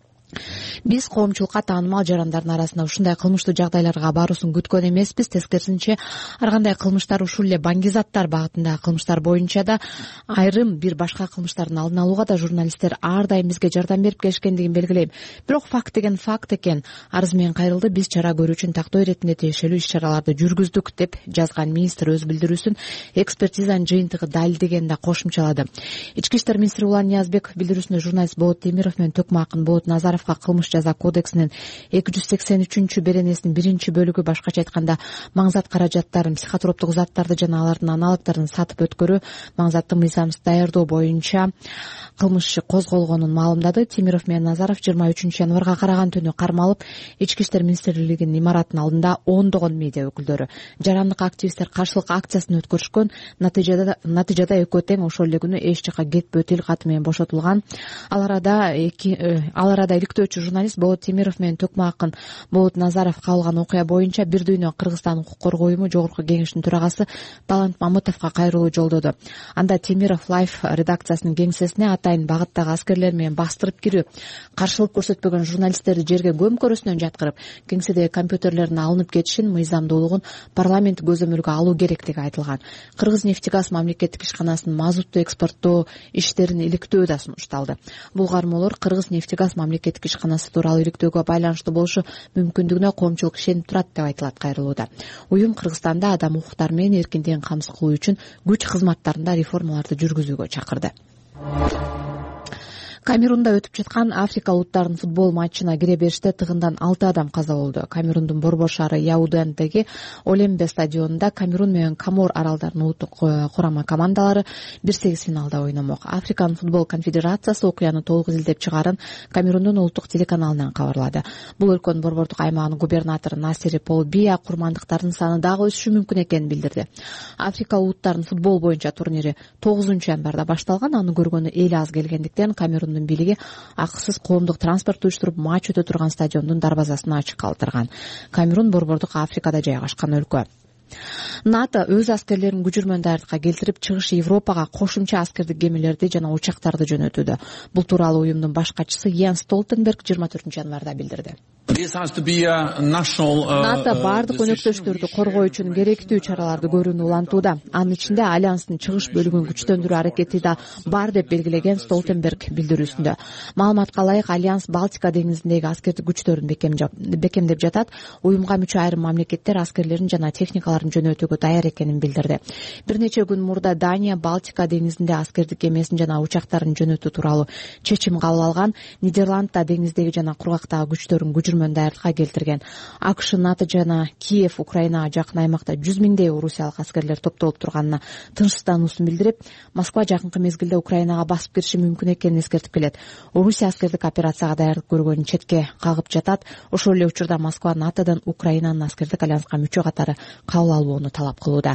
Биз коомчулукка таанымал жарандардын арасында ушундай кылмыштуу жагдайларга баруусун күткөн эмеспиз. Тескерисинче, ар кандай кылмыштар, ушул эле баңгизаттар багытындагы кылмыштар боюнча да, айрым бир башка кылмыштардын алдын алууга да журналисттер ар дайым бизге жардам берип келишкендигин белгилейм. Бирок факт деген факт экен. Арыз менен кайрылды, биз чара көрүү үчүн тактоо иретинде тиешелүү иш-чараларды жүргүздүк деп жазган министр өз билдирүүсүн экспертизанын жыйынтыгы далилдегенин да кошумчалады. Ички иштер министри Улан Ниязбеков билдирүүсүндө журналист Болот Темиров менен төкмө акын Болот Назаров кылмыш жаза кодексинин эки жүз сексен үчүнчү беренесинин биринчи бөлүгү, башкача айтканда маңзат каражаттарын, психотроптук заттарды жана алардын аналогдорун сатып өткөрүү, маңзатты мыйзамсыз даярдоо боюнча кылмыш козголгонун маалымдады. Темиров менен Назаров жыйырма үчүнчү январга караган түнү кармалып, Ички иштер министрлигинин имаратынын алдында ондогон медиа өкүлдөрү, жарандык активисттер каршылык акциясын өткөрүшкөн. Натыйжада натыйжада экөө тең ошол эле күнү эч жака кетпөө тил каты менен бошотулган. Ал арада эки ал арада иликтөөчү журналист Болот Темиров менен төкмө акын Болот Назаров кабылган окуя боюнча Бир дүйнө Кыргызстан укук коргоо уюму жогорку кеңешинин төрагасы Талант Мамытовго кайрылуу жолдоду. Анда Темиров Лайф редакциясынын кеңсесине атайын багыттагы аскерлер менен бастырып кирүү, каршылык көрсөтпөгөн журналисттерди жерге көмкөрөсүнөн жаткырып, кеңседеги компьютерлердин алынып кетишин, мыйзамдуулугун парламент көзөмөлгө алуу керектиги айтылган. Кыргыз-нефтегаз мамлекеттик ишканасынын мазутту экспорттоо иштерин иликтөө да сунушталды. Бул кармоолор Кыргыз-нефтегаз мамлекеттик ишканасы тууралуу иликтөөгө байланыштуу болушу мүмкүндүгүнө коомчулук ишенип турат деп айтылат кайрылууда. Уюм Кыргызстанда адам укуктары менен эркиндигин камсыз кылуу үчүн күч кызматтарында реформаларды жүргүзүүгө чакырды. Камерунда өтүп жаткан Африка улуттарынын футбол матчына кире бериште тыгындан алты адам каза болду. Камерундун борбор шаары Яудендеги Олембе стадионунда Камерун менен Комор аралдарынын улуттук курама командалары бир сегиз финалда ойномок. Африканын футбол конфедерациясы окуяны толук изилдеп чыгарын Камерундун улуттук телеканалынан кабарлады. Бул өлкөнүн борбордук аймагынын губернатору Насири Пол Бия курмандыктардын саны дагы өсүшү мүмкүн экенин билдирди. Африка улуттарынын футбол боюнча турнири тогузунчу январда башталган. Аны көргөнү эл аз келгендиктен Камерундун бийлиги акысыз коомдук транспорт уюштуруп матч өтө турган стадиондун дарбазасын ачык калтырган. Камерун борбордук Африкада жайгашкан өлкө. НАТО өз аскерлерин күчүрмөн даярдыкка келтирип, чыгыш Европага кошумча аскердик кемелерди жана учактарды жөнөтүүдө. Бул тууралуу уюмдун баш катчысы Йенс Столтенберг жыйырма төртүнчү январда билдирди. НАТО бардык өнөктөштөрдү коргоо үчүн керектүү чараларды көрүүнү улантууда. Анын ичинде альянстын чыгыш бөлүгүн күчтөндүрүү аракети да бар деп белгилеген Столтенберг билдирүүсүндө. Маалыматка ылайык, альянс Балтика деңизиндеги аскердик күчтөрүн бекемдеп жатат. Уюмга мүчө айрым мамлекеттер аскерлерин жана техникаларын жөнөтүүгө даяр экенин билдирди. Бир нече күн мурда Дания Балтика деңизинде аскердик кемесин жана учактарын жөнөтүү тууралуу чечим кабыл алган. Нидерландда деңиздеги жана кургактагы күчтөрүн күчүрмөн даярдыкка келтирген. АКШ, НАТО жана Киев Украинага жакын аймакта жүз миңдей орусиялык аскерлер топтолуп турганына тынчсыздануусун билдирип, Москва жакынкы мезгилде Украинага басып кириши мүмкүн экенин эскертип келет. Орусия аскердик операцияга даярдык көргөнүн четке кагып жатат. Ошол эле учурда Москва НАТОдон Украинанын аскердик альянска мүчө катары кабыл алууну талап кылууда.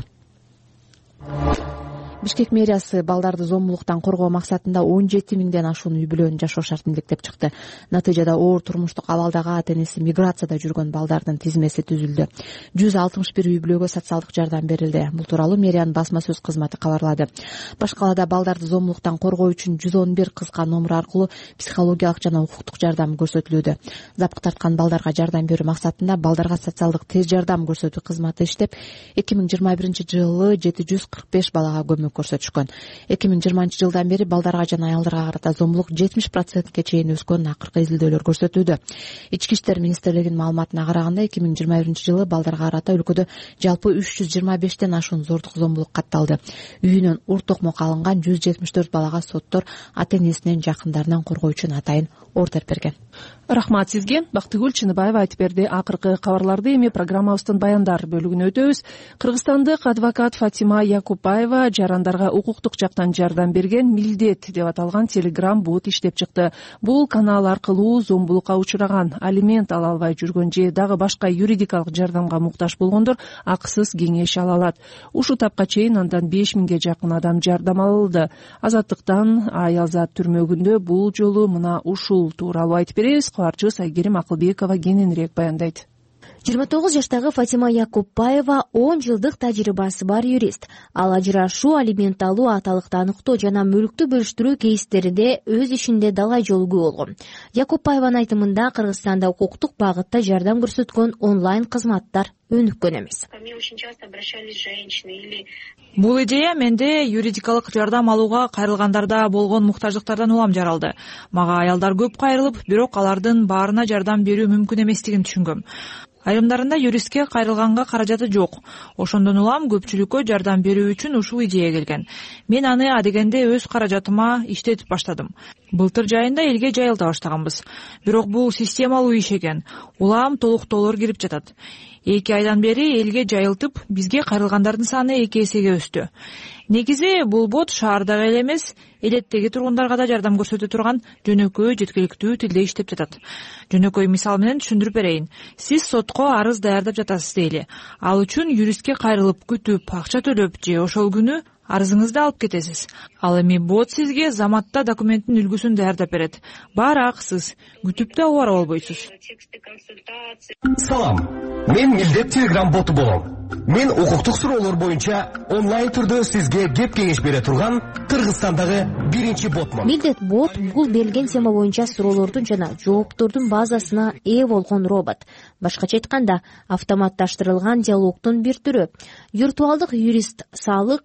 Бишкек мэриясы балдарды зомбулуктан коргоо максатында он жети миңден ашуун үй бүлөнү жашоо шартын белгилеп чыкты. Натыйжада оор турмуштук абалдагы ата-энеси миграцияда жүргөн балдардын тизмеси түзүлдү. жүз алтымыш бир үй бүлөгө социалдык жардам берилди. Бул тууралуу мэриянын басма сөз кызматы кабарлады. Баш калаада балдарды зомбулуктан коргоо үчүн жүз он бир кызга номер аркылуу психологиялык жана укуктук жардам көрсөтүлүүдө. Запкы тарткан балдарга жардам берүү максатында балдарга социалдык тез жардам көрсөтүү кызматы иштеп, эки миң жыйырма биринчи жылы жети жүз кырк беш балага көмөк көрсөтүшкөн. эки миң жыйырманчы жылдан бери балдарга жана аялдарга карата зомбулук жетимиш процентке чейин өскөнүн акыркы изилдөөлөр көрсөтүүдө. Ички иштер министрлигинин маалыматына караганда, эки миң жыйырма биринчи жылы балдарга карата өлкөдө жалпы үч жүз жыйырма бештен ашуун зордук зомбулук катталды. Үйүнөн ур токмок алынган жүз жетимиш төрт балага соттор ата-энесинен, жакындарынан коргоо үчүн атайын ордер берген. Рахмат сизге. Бактыгүл Чыныбаева айтып берди. Акыркы кабарларды эми программабыздын баяндар бөлүгүнө өтөбүз. Кыргызстандык адвокат Фатима Якупбаева жарандарга укуктук жактан жардам берген Милдет деп аталган телеграм бот иштеп чыкты. Бул канал аркылуу зомбулукка учураган, алимент ала албай жүргөн же дагы башка юридикалык жардамга муктаж болгондор акысыз кеңеш ала алат. Ушул тапка чейин андан беш миңге жакын адам жардам алды. Азаттыктан Аялзат түрмөгүндө бул жолу мына ушул тууралуу айтып беребиз. Кабарчыбыз Айгерим Акылбекова кененирээк баяндайт. жыйырма тогуз жаштагы Фатима Якупбаева он жылдык тажрыйбасы бар юрист. Ал ажырашуу, алимент алуу, аталыкты аныктоо жана мүлктү бөлүштүрүү кейстеринде өз ишинде далай жолугу болгон. Якупбаеванын айтымында Кыргызстанда укуктук багытта жардам көрсөткөн онлайн кызматтар өнүккөн эмес. Бул идея менде юридикалык жардам алууга кайрылгандарда болгон муктаждыктардан улам жаралды. Мага аялдар көп кайрылып, бирок алардын баарына жардам берүү мүмкүн эместигин түшүнгөм. Айрымдарында юристке кайрылганга каражаты жок. Ошондон улам көпчүлүккө жардам берүү үчүн ушул идея келген. Мен аны адегенде өз каражатыма иштетип баштадым. Былтыр жайында элге жайылта баштаганбыз. Бирок бул системалуу иш экен. Улам толуктоолор кирип жатат. Эки айдан бери элге жайылтып, бизге кайрылгандардын саны эки эсеге өстү. Негизи бул бот шаардагы эле эмес, элеттеги тургундарга да жардам көрсөтө турган жөнөкөй, жеткиликтүү тилде иштеп жатат. Жөнөкөй мисал менен түшүндүрүп берейин. Сиз сотко арыз даярдап жатасыз дейли. Ал үчүн юристке кайрылып, күтүп, акча төлөп же ошол күнү арызыңызды алып кетесиз. Ал эми бот сизге заматта документтин үлгүсүн даярдап берет. Баары акысыз, күтүп да убара болбойсуз. Салам, мен Милдет телеграм боту болом. Мен укуктук суроолор боюнча онлайн түрдө сизге кеп кеңеш бере турган Кыргызстандагы биринчи ботмун. Милдет бот бул берилген тема боюнча суроолордун жана жооптордун базасына ээ болгон робот. Башкача айтканда, автоматташтырылган диалогдун бир түрү. Виртуалдык юрист салык кардарларын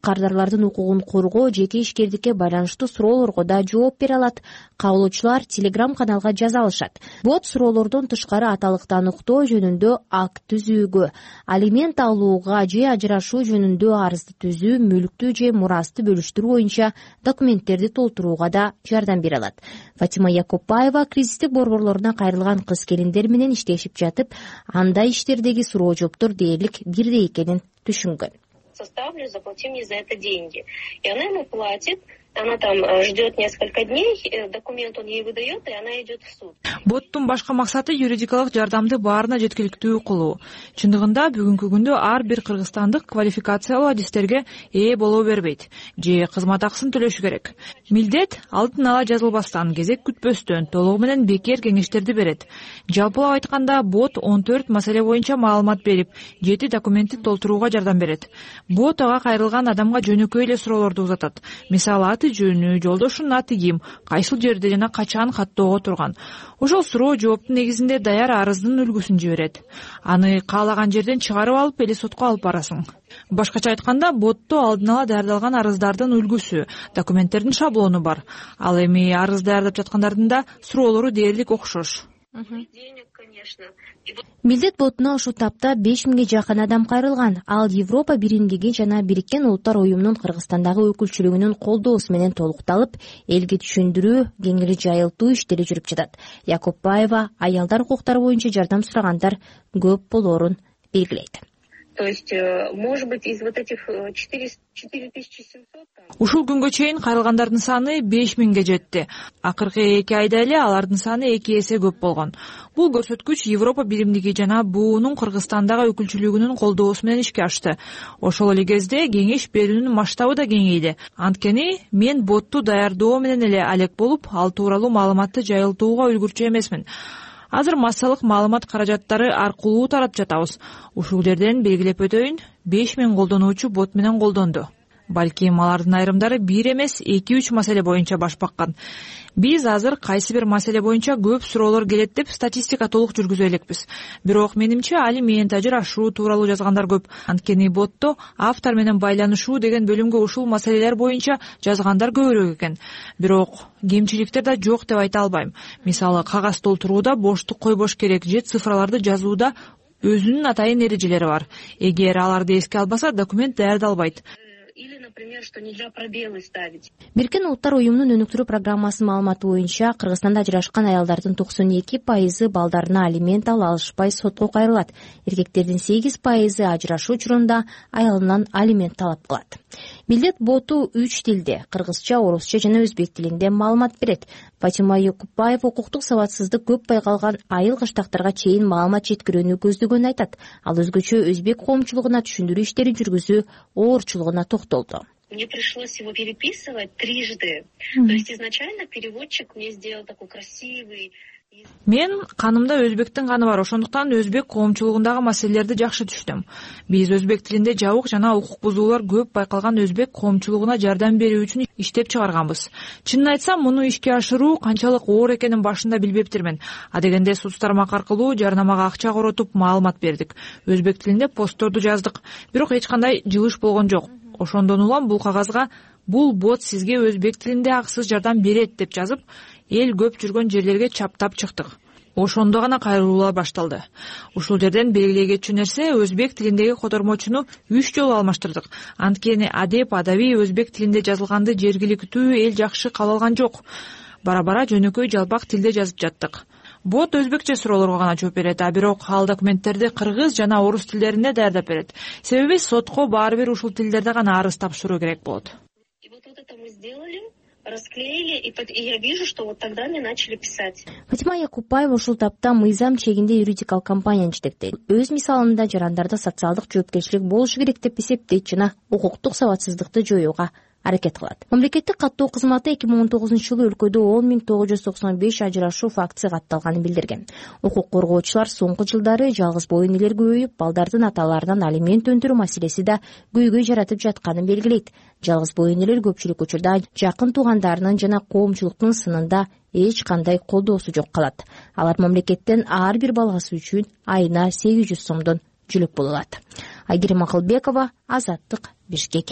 аялдардын укугун коргоо, жеке ишкердикке байланыштуу суроолорго да жооп бере алат. Кабылуучулар Telegram каналга жаза алышат. Бот суроолордон тышкары аталыкты аныктоо жөнүндө акт түзүүгө, алимент алууга же ажырашуу жөнүндө арызды түзүү, мүлктү же мурасты бөлүштүрүү боюнча документтерди толтурууга да жардам бере алат. Фатима Якупбаева кризистик борборлоруна кайрылган кыз келиндер менен иштешип жатып, андай иштердеги суроо жооптор дээрлик бирдей экенин түшүнгөн. Составлю, заплати мне за это деньги. И она ему платит, она там ждет несколько дней, документ он ей выдает, и она идет в суд. Боттун башка максаты юридикалык жардамды баарына жеткиликтүү кылуу. Чындыгында бүгүнкү күндө ар бир кыргызстандык квалификациялуу адистерге ээ боло бербейт же кызмат акысын төлөшү керек. Милдет алдын ала жазылбастан, кезек күтпөстөн, толугу менен бекер кеңештерди берет. Жалпылап айтканда, бот он төрт маселе боюнча маалымат берип, жети документти толтурууга жардам берет. Бот ага кайрылган адамга жөнөкөй эле суроолорду узатат. Мисалы, аты жөнү, жолдошунун аты ким, кайсыл жерде жана качан каттоого турган. Ошол суроо жооптун негизинде даяр арыздын үлгүсүн жиберет. Аны каалаган жерден чыгарып алып эле сотко алып барасың. Башкача айтканда, ботто алдын ала даярдалган арыздардын үлгүсү, документтердин шаблону бар. Ал эми арыз даярдап жаткандардын да суроолору дээрлик окшош. Милдет ботуна ушул тапта беш миңге жакын адам кайрылган. Ал Европа биримдиги жана Бириккен Улуттар уюмунун Кыргызстандагы өкүлчүлүгүнүн колдоосу менен толукталып, элге түшүндүрүү, кеңири жайылтуу иштери жүрүп жатат. Якупбаева аялдар укуктары боюнча жардам сурагандар көп болоорун белгилейт. То есть, может быть, из вот этих четыре тысячи семьсот... Ушул күнгө чейин кайрылгандардын саны беш миңге жетти. Акыркы эки айда эле алардын саны эки эсе көп болгон. Бул көрсөткүч Европа биримдиги жана буунун Кыргызстандагы өкүлчүлүгүнүн колдоосу менен ишке ашты. Ошол эле кезде кеңеш берүүнүн масштабы да кеңейди. Анткени мен ботту даярдоо менен эле алек болуп, ал тууралуу маалыматты жайылтууга үлгүрчү эмесмин. Азыр массалык маалымат каражаттары аркылуу таратып жатабыз. Ушул жерден белгилеп өтөйүн, беш миң колдонуучу бот менен колдонду. Балким алардын айрымдары бир эмес, эки үч маселе боюнча баш баккан. Биз азыр кайсы бир маселе боюнча көп суроолор келет деп статистика толук жүргүзө элекпиз. Бирок менимче алимент, ажырашуу тууралуу жазгандар көп. Анткени ботто автор менен байланышуу деген бөлүмгө ушул маселелер боюнча жазгандар көбүрөөк экен. Бирок кемчиликтер да жок деп айта албайм. Мисалы, кагаз толтурууда боштук койбош керек же цифраларды жазууда өзүнүн атайын эрежелери бар. Эгер аларды эске албаса, документ даярдалбайт. Или, например, что нельзя пробелы ставить. Бириккен Улуттар уюмунун өнүктүрүү программасынын маалыматы боюнча, Кыргызстанда ажырашкан аялдардын токсон эки пайызы балдарына алимент ала алышпай сотко кайрылат. Эркектердин сегиз пайызы ажырашуу учурунда аялынан алимент талап кылат. Милдет боту үч тилде, кыргызча, орусча жана өзбек тилинде маалымат берет. Фатима Якупбаева укуктук сабатсыздык көп байкалган айыл кыштактарга чейин маалымат жеткирүүнү көздөгөнүн айтат. Ал өзгөчө өзбек коомчулугуна түшүндүрүү иштерин жүргүзүү оорчулугуна токтолду. Мне пришлось его переписывать трижды. Mm-hmm. То есть изначально переводчик мне сделал такой красивый... Мен канымда өзбектин каны бар, ошондуктан өзбек коомчулугундагы маселелерди жакшы түшүнөм. Биз өзбек тилинде жабык жана укук бузуулар көп байкалган өзбек коомчулугуна жардам берүү үчүн иштеп чыгарганбыз. Чынын айтсам, муну ишке ашыруу канчалык оор экенин башында билбептирмин. Адегенде соц тармак аркылуу жарнамага акча коротуп маалымат бердик. Өзбек тилинде постторду жаздык, бирок эч кандай жылыш болгон жок. Ошондон улам бул кагазга бул бот сизге өзбек тилинде акысыз жардам берет деп жазып, эл көп жүргөн жерлерге чаптап чыктык. Ошондо гана кайрылуулар башталды. Ушул жерден белгилей кетчү нерсе, өзбек тилиндеги котормочуну үч жолу алмаштырдык. Анткени адеп, адаби өзбек тилинде жазылганды жергиликтүү эл жакшы кабыл алган жок. Бара-бара жөнөкөй жалпак тилде жазып жаттык. Бот өзбекче суроолорго гана жооп берет, а бирок ал документтерди кыргыз жана орус тилдеринде даярдап берет. Себеби сотко баары бир ушул тилдерде гана арыз тапшыруу керек болот. И вот это мы сделали, расклеили, и я вижу, что вот тогда мне начали писать. Фатима Якупбаева ушул тапта мыйзам чегинде юридикалык компанияны жетектейт. Өз мисалында жарандарда социалдык жоопкерчилик болушу керек деп эсептейт жана укуктук сабатсыздыкты жоюуга аракет кылат. Мамлекеттик каттоо кызматы эки миң он тогузунчу жылы өлкөдө он миң тогуз жүз токсон беш ажырашуу фактысы катталганын билдирген. Укук коргоочулар соңку жылдары жалгыз боюн элер көбөйүп, балдардын аталарынан алимент өндүрүү маселеси да көйгөй жаратып жатканын белгилейт. Жалгыз боюн элер көпчүлүк учурда жакын туугандарынын жана коомчулуктун сынында эч кандай колдоосу жок калат. Алар мамлекеттен ар бир баласы үчүн айына сегиз жүз сомдон жүлөк боло алат. Айгерим Акылбекова, Азаттык, Бишкек.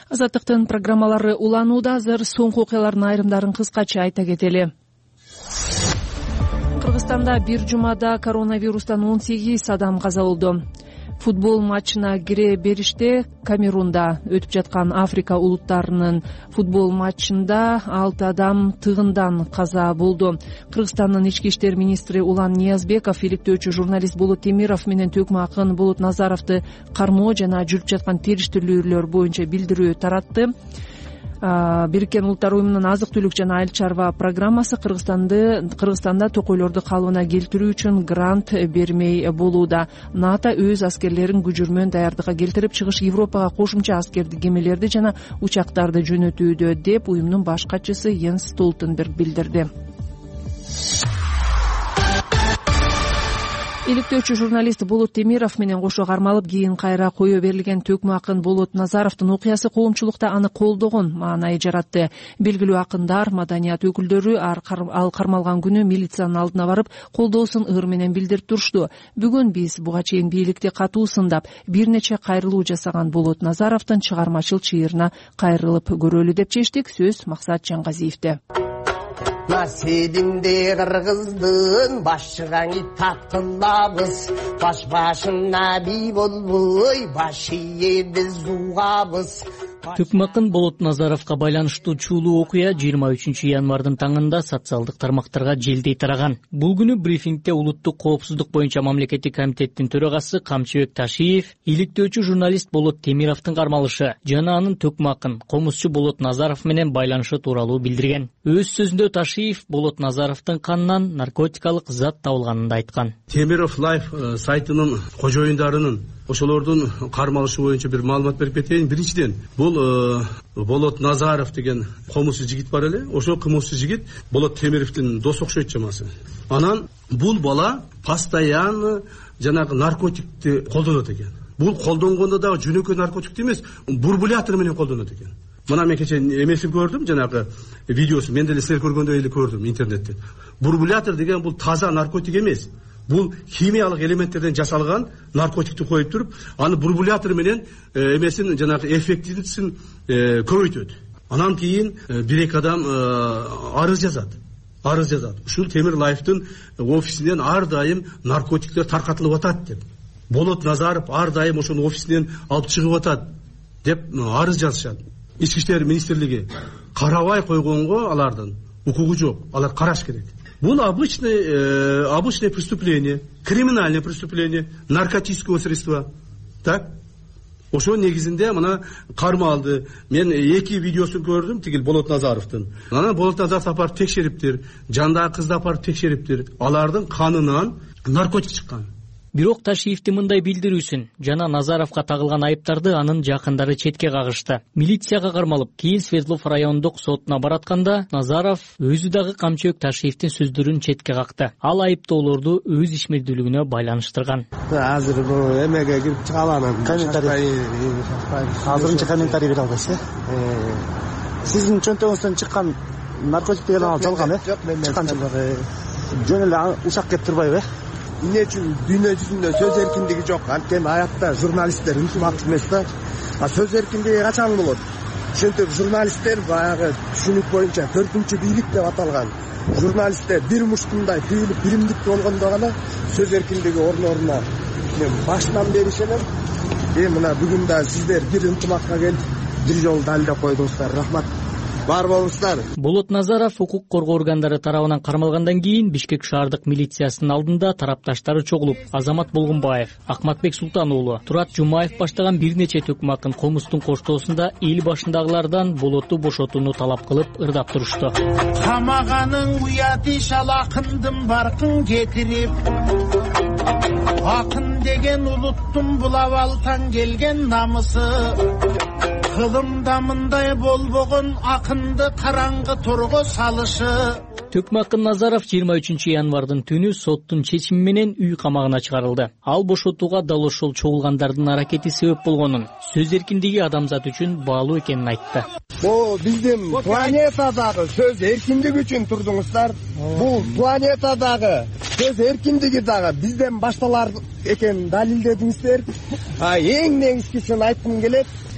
Азаттыктын программалары уланууда. Азыр соңку окуялардын айрымдарын кыскача айта кетели. Кыргызстанда бир жумада коронавирустан он сегиз адам каза болду. Футбол матчына кире бериште Камерунда өтүп жаткан Африка улуттарынын футбол матчында алты адам тыгындан каза болду. Кыргызстандын ички иштер министри Улан Ниязбеков иликтөөчү журналист Болот Темиров менен Төкмө Акын Болот Назаровду кармоо жана жүрүп жаткан териштирүүлөр боюнча билдирүү таратты. Бириккен Улуттар уюмунун азык түлүк жана айыл чарба программасы Кыргызстанды Кыргызстанда токойлорду калыбына келтирүү үчүн грант бермей болууда. НАТО өз аскерлерин күжүрмөн даярдыкка келтирип, Чыгыш Европага кошумча аскердик кемелерди жана учактарды жөнөтүүдө, деп уюмдун баш катчысы Йенс Столтенберг билдирди. Иликтөөчү журналист Болот Темиров менен кошо кармалып, кийин кайра кое берилген Төкмө Акын Болот Назаровдун окуясы коомчулукта аны колдогон маанай жаратты. Белгилүү акындар, маданият өкүлдөрү ал кармалган күнү милициянын алдына барып, колдоосун ыр менен билдирип турушту. Бүгүн биз буга чейин бийликти катуу сындап, бир нече кайрылуу жасаган Болот Назаровдун чыгармачыл чыйырына кайрылып көрөлү деп чечтик. Сөз Максат Жаңгазиевде. Насединде кыргыздын башчыгаңы таткылабыз, баш башына бий болбой, баш ийебиз угабыз. Төкмө Акын Болот Назаровго байланыштуу чуулуу окуя жыйырма үчүнчү январдын таңында социалдык тармактарга желдей тараган. Бул күнү брифингде улуттук коопсуздук боюнча мамлекеттик комитеттин төрагасы Камчыбек Ташиев иликтөөчү журналист Болот Темировдун кармалышы жана анын Төкмө Акын комузчу Болот Назаров менен байланышы тууралуу билдирген. Өз сөзүндө Ташиев Болот Назаровдун канынан наркотикалык зат табылганын айткан. Темиров Лайф сайтынын кожоюндарынын ошолордун кармалышы боюнча бир маалымат берип кетейин. Биринчиден, бул Болот Назаров деген комузчу жигит бар эле. Ошол комузчу жигит Болот Темировдун дос окшойт чамасы. Анан бул бала постоянно жанагы наркотикти колдонот экен. Бул колдонгондо дагы жөнөкөй наркотик эмес, бурбулятор менен колдонот экен. Мына мен кече эмесин көрдүм, жанагы видеосун, мен деле силер көргөндөй эле көрдүм интернетте. Бурбулятор деген бул таза наркотик эмес. Бул химиялык элементтерден жасалган наркотикти коюп туруп, аны бурбулятор менен эмесин жанагы эффектисин көбөйтөт. Анан кийин бир эки адам арыз жазат. Арыз жазат. Ушул Темир Лайфтын офисинен ар дайым наркотиктер таркатылып атат деп. Болот Назаров ар дайым ошонун офисинен алып чыгып атат деп арыз жазышат. Ички иштер министрлиги карабай койгонго алардын укугу жок. Алар караш керек. Бул обычное, обычное преступление, криминальное преступление, наркотического средства. Так? Ошо негизинде мына кармалды. Мен эки видеосун көрдүм, тигил Болот Назаровдун. Анан Болот Назаров апарып текшериптир, жандагы кызды апарып текшериптир. Алардын канынан наркотик чыккан. Бирок Ташиевдин мындай билдирүүсүн жана Назаровго тагылган айыптарды анын жакындары четке кагышты. Милицияга кармалып, кийин Свердлов райондук сотуна баратканда Назаров өзү дагы Камчыбек Ташиевдин сөздөрүн четке какты. Ал айыптоолорду өз ишмердүүлүгүнө байланыштырган. Азыр бул эмеге кирип чыга алам. Комментарий. Азырынча комментарий бере албайсыз, э? Сиздин чөнтөгүңүздөн чыккан наркотик деген ал жалган, э? Жок, мен чыккан жөн эле ушак кеп турбайбы, э? Эмне үчүн дүйнө жүзүндө сөз эркиндиги жок? Анткени аятта журналисттер ынтымактуу эмес да. А сөз эркиндиги качан болот? Ошентип журналисттер баягы түшүнүк боюнча төртүнчү бийлик деп аталган. Журналисттер бир муштундай түйүлүп биримдик болгондо гана сөз эркиндиги орнуна. Мен башынан бери ишенем. Эми мына бүгүн да сиздер бир ынтымакка келип, бир жолу далилдеп койдуңуздар. Рахмат. Бар болуңуздар. Болот Назаров укук коргоо органдары тарабынан кармалгандан кийин Бишкек шаардык милициясынын алдында тарапташтары чогулуп, Азамат Болгунбаев, Акматбек Султан уулу, Турат Жумаев баштаган бир нече Төкмө Акын комустун коштоосунда эл башындагылардан Болотту бошотууну талап кылып ырдап турушту. Камаганың уяты шал акындын баркын кетирип, акын деген улуттун булавалтан келген намысы, кылымда мындай болбогон акынды караңгы торго салышы. Төкмө Акын Назаров жыйырма үчүнчү январдын түнү соттун чечими менен үй камагына чыгарылды. Ал бошотууга дал ошол чогулгандардын аракети себеп болгонун, сөз эркиндиги адамзат үчүн баалуу экенин айтты. Бул биздин планетадагы сөз эркиндиги үчүн турдуңуздар. Бул планетадагы сөз эркиндиги дагы бизден башталар экенин далилдедиңиздер. А эң негизгисин айткым келет.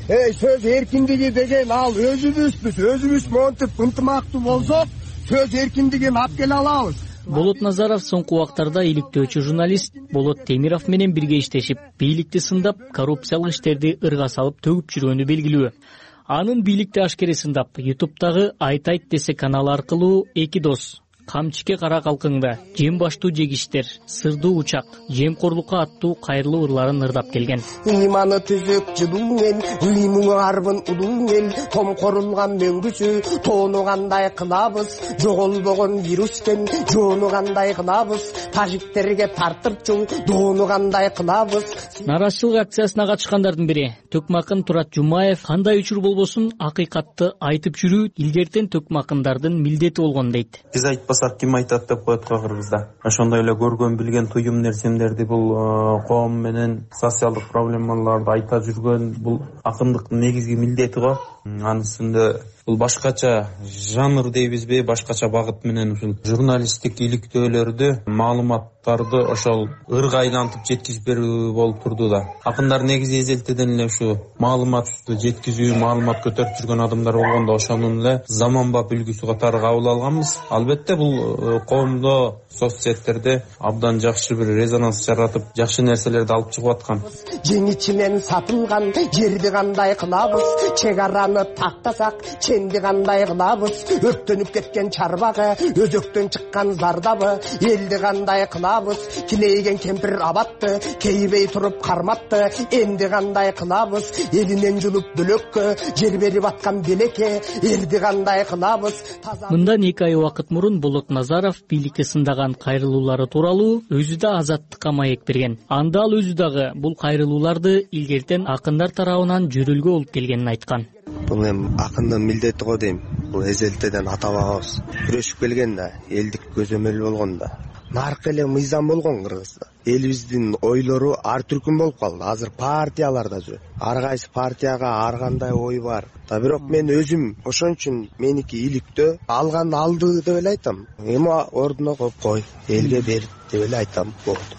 эй сөз эркиндиги деген ал өзүбүзбүз өзүбүз монтип ынтымактуу болсок сөз эркиндигин алып келе алабыз. Болот Назаров соңку убактарда иликтөөчү журналист Болот Темиров менен бирге иштешип, бийликти сындап, коррупциялык иштерди ырга салып төгүп жүргөнү белгилүү. Анын бийликти ашкере сындап, ютубтагы Айт айт десе каналы аркылуу эки дос, камчике кара калкыңда, жем баштуу жегиштер, сырдуу учак, жемкорлукка аттуу кайрылуу ырларын ырдап келген. Ыйманы түзөк жылуу эл, ыймуң арбын улуу эл, том корулган мөңгүсү, тоону кандай кылабыз, жоголбогон вирускен, жоону кандай кылабыз, тажиктерге тартырчу, доону кандай кылабыз. Наразычылык акциясына катышкандардын бири Төкмакын Турат Жумаев кандай учур болбосун акыйкатты айтып жүрүү илгертен төкмакындардын милдети болгон дейт. Биз айтпасак ким айтат деп коет го Кыргызда. Ошондой эле көргөн билген туюм нерсемдерди бул коом менен социалдык проблемаларды айта жүргөн бул акындыктын негизги милдети го. Анын үстүндө бул башкача жанр дейбизби, башкача багыт менен ушул журналисттик иликтөөлөрдү, маалыматтарды ошол ырга айлантып жеткизип берүү болуп турду да. Акындар негизи эзелтеден эле ушу маалыматты жеткизүү, маалымат көтөрүп жүргөн адамдар болгондо ошонун эле заманбап үлгүсү катары кабыл алганбыз. Албетте бул коомдо, соцсеттерде абдан жакшы бир резонанс жаратып, жакшы нерселерди алып чыгып аткан. Жеңичи менен сатылган жерди кандай кылабыз, чек араны тактасак ченди кандай кылабыз, өрттөнүп кеткен чарбагы, өзөктөн чыккан зардабы, элди кандай кылабыз, килейген кемпир абатты, кейбей туруп карматты, энди кандай кылабыз, элинен жулуп бөлөккө, жер берип аткан белекке, эрди кандай кылабыз. Мындан эки ай убакыт мурун Болот Назаров бийликти сындаган кайрылуулары тууралуу өзү да Азаттыкка маек берген. Анда ал өзү дагы бул кайрылууларды илгертен акындар тарабынан жөрөлгө болуп келгенин айткан. Бул эми акындын милдети го дейм. Бул эзелтеден ата бабабыз күрөшүп келген да, элдик көзөмөл болгон да. Наркы эле мыйзам болгон Кыргызда. Элибиздин ойлору ар түркүн болуп калды. Азыр партияларда жүрөт. Ар кайсы партияга ар кандай ой бар. Да бирок мен өзүм ошон үчүн меники иликтөө алган алды деп эле айтам. Эми ордуна коюп кой, элге бер деп эле айтам. Болду.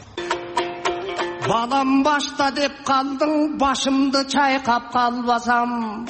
Балам башта деп калдың, башымды чайкап калбасам.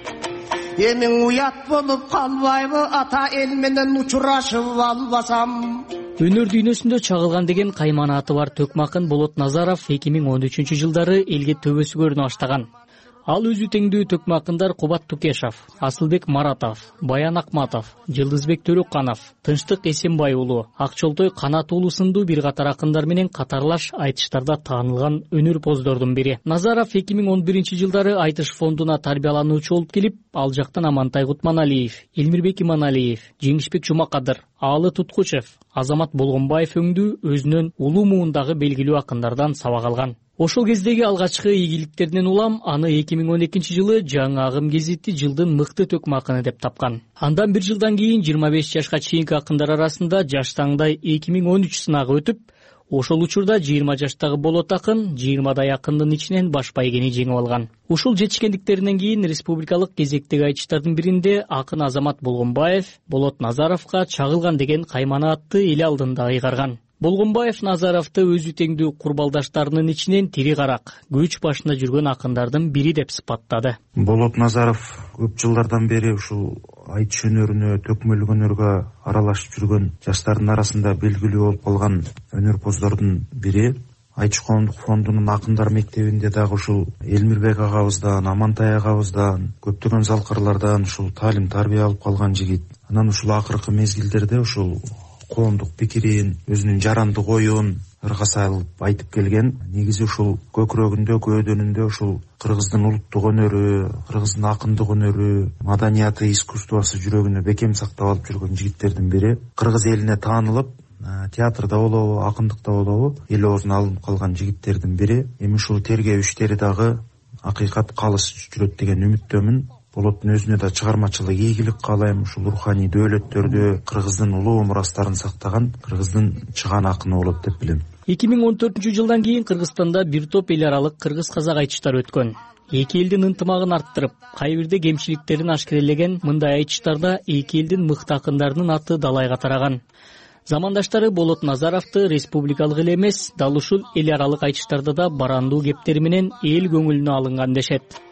Эмиң уят болуп калбайбы, ата эл менен учурашып албасам. Өнөр дүйнөсүндө чагылган деген кайманаты бар Төкмакын Болот Назаров эки миң он үчүнчү жылдары элге төбөсү көрүнө баштаган. Ал өзү теңдүү төкмакындар Кубат Тукешов, Асылбек Маратов, Баян Акматов, Жылдызбек Төрөкканов, Тынчтык Эсенбай уулу, Акчолтой Канат уулу сындуу бир катар акындар менен катарлаш айтыштарда таанылган өнөрпоздордун бири. Назаров эки миң он биринчи жылдары Айтыш фондуна тарбиялануучу болуп келип, ал жактан Амантай Кутманалиев, Элмирбек Иманалиев, Жеңишбек Жумакадыр, Аалы Туткучев, Азамат Болгонбаев өңдүү өзүнүн улуу муундагы белгилүү акындардан сабак алган. Ошол кездеги алгачкы ийгиликтеринен улам аны эки миң он экинчи жылы Жаңы агым гезити жылдын мыкты төкмакыны деп тапкан. Андан бир жылдан кийин жыйырма беш жашка чейинки акындар арасында жаш таңдай эки миң он үч сынагы өтүп, ошол учурда жыйырма жаштагы Болот акын жыйырмадай акындын ичинен баш байгени жеңип алган. Ушул жетишкендиктеринен кийин республикалык кезектеги айтыштардын биринде акын Азамат Болгонбаев Болот Назаровго чагылган деген кайманатты эл алдында ыйгарган. Болгонбаев Назаровду өзү теңдүү курбалдаштарынын ичинен тири карак, көч башында жүргөн акындардын бири деп сыпаттады. Болот Назаров көп жылдардан бери ушул айтыш өнөрүнө, төкмөлүк өнөргө аралашып жүргөн жаштардын арасында белгилүү болуп калган өнөрпоздордун бири. Айтыш коомдук фондунун акындар мектебинде дагы ушул Элмирбек агабыздан, Амантай агабыздан, көптөгөн залкырлардан ушул таалим тарбия алып калган жигит. Анан ушул акыркы мезгилдерде ушул коомдук пикирин, өзүнүн жарандык оюн ырга салып айтып келген. Негизи ушул көкүрөгүндө, көөдөнүндө ушул кыргыздын улуттук өнөрү, кыргыздын акындык өнөрү, маданияты, искусствосу жүрөгүнө бекем сактап алып жүргөн жигиттердин бири. Кыргыз элине таанылып, театрда болобу, акындыкта болобу, эл оозуна алынып калган жигиттердин бири. Эми ушул тергөө иштери дагы акыйкат калыс жүрөт деген үмүттөмүн. Болоттун өзүнө да чыгармачылык ийгилик каалайм. Ушул руханий дөөлөттөрдү, кыргыздын улуу мурастарын сактаган кыргыздын чыган акыны болот деп билем. эки миң он төртүнчү жылдан кийин Кыргызстанда бир топ эл аралык кыргыз-казак айтыштар өткөн. Эки элдин ынтымагын арттырып, кай бирде кемчиликтерин ашкерелеген мындай айтыштарда эки элдин мыкты акындарынын аты далайга тараган. Замандаштары Болот Назаровду республикалык эле эмес, дал ушул эл аралык айтыштарда да барандуу кептери менен эл көңүлүнө алынган дешет.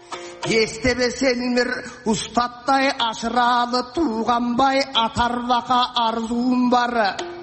эстебесеңир устаттай ашыралы туғанбай атар бақа арзуым бар.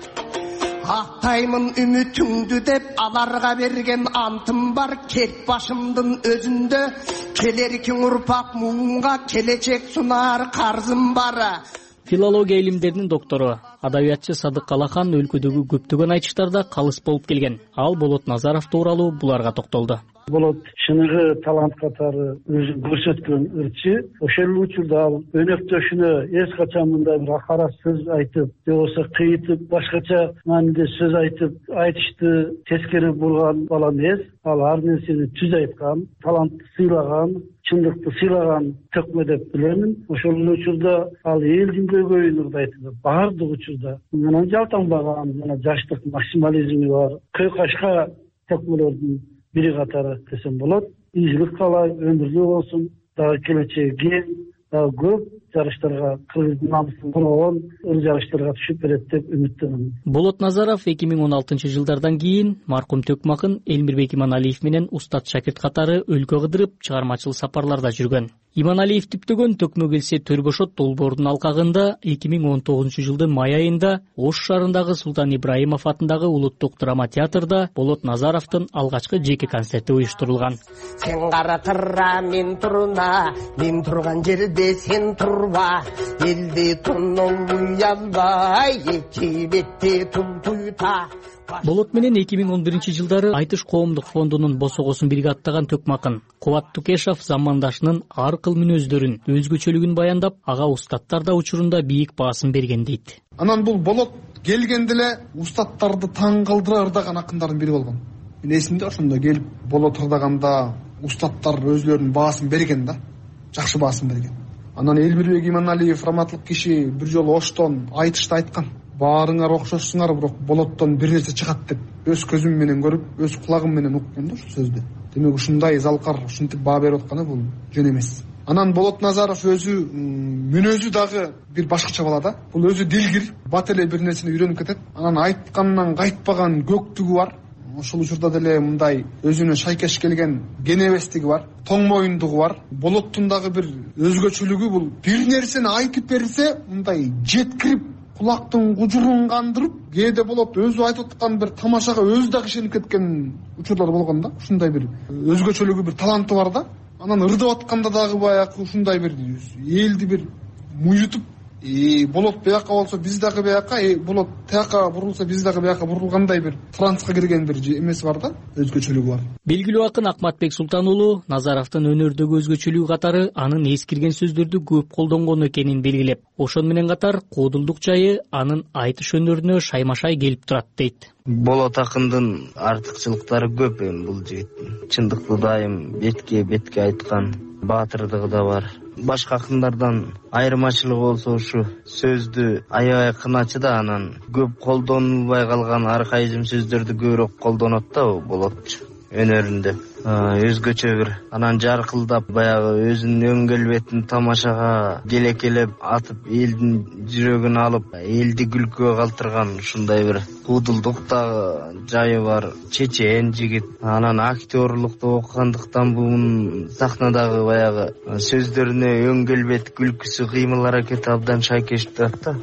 Ақтаймын үмітіңді деп аларға берген антым бар. Кет башымдың өзінде келеркің ұрпақ мұңға келечек сунар қарзым бар. Филология илимдеринин доктору, адабиятчы Садык Калахан өлкөдөгү көптөгөн айтыштарда калыс болуп келген. Ал Болот Назаров тууралуу буларга токтолду. Болот чыныгы талант катары өзүн көрсөткөн ырчы. Ошол учурда ал өнөктөшүнө эч качан мындай бир акара сөз айтып, же болбосо кыйтып, башкача мааниде сөз айтып, айтышты тескери бурган бала эмес. Ал ар нерсени түз айткан, талантты сыйлаган, чындыкты сыйлаган төкмө деп билемин. Ошол учурда ал элдин көйгөйүн ырдайтты. Баардык учурда мындан жалтаңбаган, мына жаштык максимализми бар. Көй кашка төкмөлөрдүн бири катары десем болот. Ийгилик каалайм, өмүрлүү болсун, дагы келечеги кең, дагы көп жарыштарга кыргыздын намысын коргон ыр жарыштарга түшүп берет деп үмүттөнөм. Болот Назаров эки миң он алтынчы жылдардан кийин маркум Төкмакын Элмирбек Иманалиев менен устат шакирт катары өлкө кыдырып чыгармачыл сапарларда жүргөн. Иманалиев типтөгөн Төкмө келсе Төрбошот долбоордун алкагында эки миң он тогузунчу жылдын май айында Ош шаарындагы Султан Ибраимов атындагы улуттук драма театрда Болот Назаровдун алгачкы жеке концерти уюштурулган. Сен каратыра мен туруна, мен турган жерде сен турба, элди тоннол уянбай, эки бетте тултуйта. Болот менен эки миң он биринчи жылдары Айтыш коомдук фондунун босогосун бирге аттаган Төкмакын Кубат Тукешов замандашынын ар кыл мүнөздөрүн, өзгөчөлүгүн баяндап, ага устаттар да учурунда бийик баасын берген дейт. Анан бул Болот келгенде эле устаттарды таң кылдыра ырдаган акындардын бири болгон. Мен эсимде ошондо келип Болот ырдаганда устаттар өзлөрүнүн баасын берген да, жакшы баасын берген. Анан Элмирбек Иманалиев раматлык киши бир жолу Оштон айтышты айткан. Баарыңар окшошсуңар, бирок Болоттон бир нерсе чыгат деп өз көзүм менен көрүп, өз кулагым менен уккам да ушул сөздү. Демек ушундай залкар ушинтип баа берип атканы бул жөн эмес. Анан Болот Назаров өзү мүнөзү дагы бир башкача бала да. Бул өзү дилгир, бат эле бир нерсени үйрөнүп кетет. Анан айткандан кайтпаган көктүгү бар. Ошол учурда деле мындай өзүнө шайкеш келген кенебестиги бар, тоң моюндугу бар. Болоттун дагы бир өзгөчөлүгү бул бир нерсени айтып берсе, мындай жеткирип кулактын кужурун кандырып, кээде Болот өзү айтып аткан бир тамашага өзү дагы ишенип кеткен учурлар болгон да. Ушундай бир өзгөчөлүгү, бир таланты бар да. Анан ырдап атканда дагы баягы ушундай бир элди бир муютуп, и Болот бияка болсо биз дагы бияка, и Болот тияка бурулса биз дагы бияка бурулгандай бир транска кирген бир эмеси бар да, өзгөчөлүгү бар. Белгилүү акын Акматбек Султан уулу Назаровдун өнөрдөгү өзгөчөлүгү катары анын эскирген сөздөрдү көп колдонгон экенин белгилеп, ошон менен катар куудулдук жайы анын айтыш өнөрүнө шайма-шай келип турат дейт. Болот акындын артыкчылыктары көп эми бул жигиттин. Чындыкты дайым бетке бетке айткан баатырдыгы да бар. Башка акындардан айырмачылыгы болсо ушу сөздү аябай кыначы да, анан көп колдонулбай калган архаизм сөздөрдү көбүрөөк колдонот да Болот өнөрүндө. Өзгөчө бир анан жаркылдап баягы өзүнүн өң келбетин тамашага келекелеп атып, элдин жүрөгүн алып, элди күлкүгө калтырган ушундай бир куудулдук да жайы бар. Чечен жигит. Анан актерлукту окугандыктан бул сахнадагы баягы сөздөрүнө өң келбет, күлкүсү, кыймыл аракети абдан шайкеш турат да.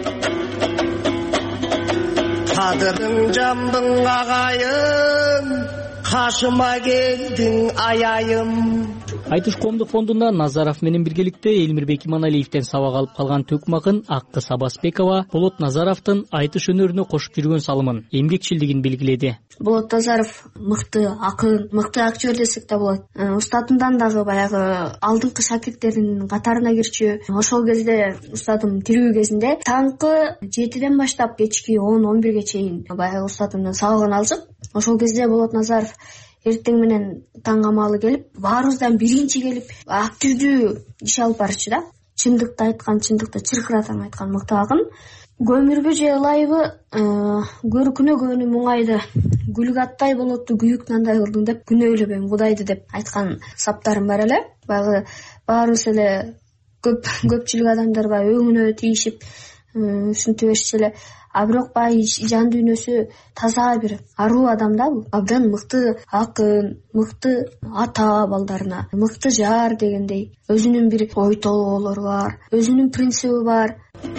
Кадырың жамдың агайын, кашыма келдиң аяйым. Айтыш коомдук фондунда Назаров менен биргеликте Элмирбек Иманалиевден сабак алып калган Төкмакын Аккыз Абасбекова Болот Назаровдун айтыш өнөрүнө кошуп жүргөн салымын, эмгекчилдигин белгиледи. Болот Назаров мыкты акын, мыкты актер десек да болот. Устатымдан дагы баягы алдыңкы шакирттердин катарына кирчү. Ошол кезде устатым тирүү кезинде таңкы жетиден баштап кечки он он бирге чейин баягы устатымдан сабагын алчык. Ошол кезде Болот Назаров эртең менен таң амалы келип, баарыбыздан биринчи келип, активдүү иш алып барчу да. Чындыкты айткан, чындыкты чыркыратам айткан мыкты акын. Көмүрбү же ылайбы, көркүнө көөнү муңайды, гүлгө аттай болотту күйүк нандай кылдың деп күнөөлөбөйм Кудайды деп айткан саптарым бар эле. Баягы баарыбыз эле көп көпчүлүк адамдар баягы өңүнө тийишип, ушинтип эшитчү эле. А бирок баягы жан дүйнөсү таза бир аруу адам да бул. Абдан мыкты акын, мыкты ата балдарына, мыкты жар дегендей. Өзүнүн бир ой толгоолору бар, өзүнүн принциби бар.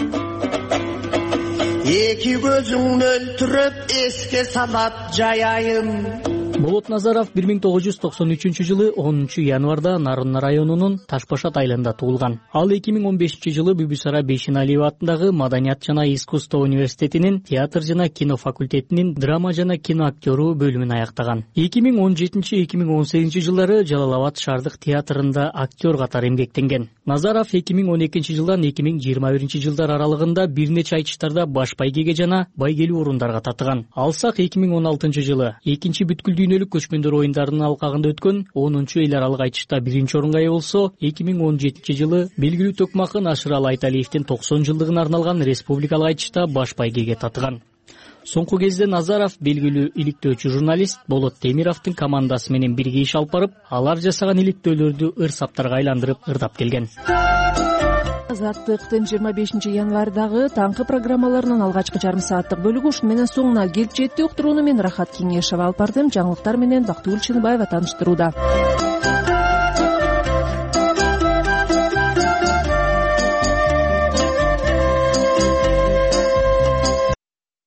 Эки көзүңдү өлтүрүп эске салат жайайын. Болот Назаров бир миң тогуз жүз токсон үчүнчү жылы онунчу январда Нарынна районунун Таш Башат айылында туулган. Ал эки миң он бешинчи жылы Бүбүсара Бейшеналиева атындагы Маданият жана искусство университетинин театр жана кино факультетинин драма жана кино актеру бөлүмүн аяктаган. эки миң он жетинчи эки миң он сегизинчи жылдары Жалал Абад шаардык театрында актер катары эмгектенген. Назаров эки миң он экинчи жылдан эки миң жыйырма биринчи жылдар аралыгында бир нече айтыштарда баш байгеге жана байгелүү орундарга татыган. Алсак эки миң он алтынчы жылы экинчи бүткүл дүйнөлүк көчмөндөр оюндарынын алкагында өткөн онунчу эл аралык айтышта биринчи орунга ээ болсо, эки миң он жетинчи жылы белгилүү токмакын Ашыралы Айталиевдин токсон жылдыгына арналган республикалык айтышта баш байгеге татыган. Соңку кезде Назаров белгилүү иликтөөчү журналист Болот Темировдун командасы менен бирге иш алып барып, алар жасаган иликтөөлөрдү ыр саптарга айландырып ырдап келген. Азаттыктын жыйырма бешинчи январдагы таңкы программаларынын алгачкы жарым сааттык бөлүгү ушуну менен соңуна келип жетти. Уктурууну мен Рахат Кеңешева алып бардым. Жаңылыктар менен Бактыгүл Чыныбаева тааныштырууда.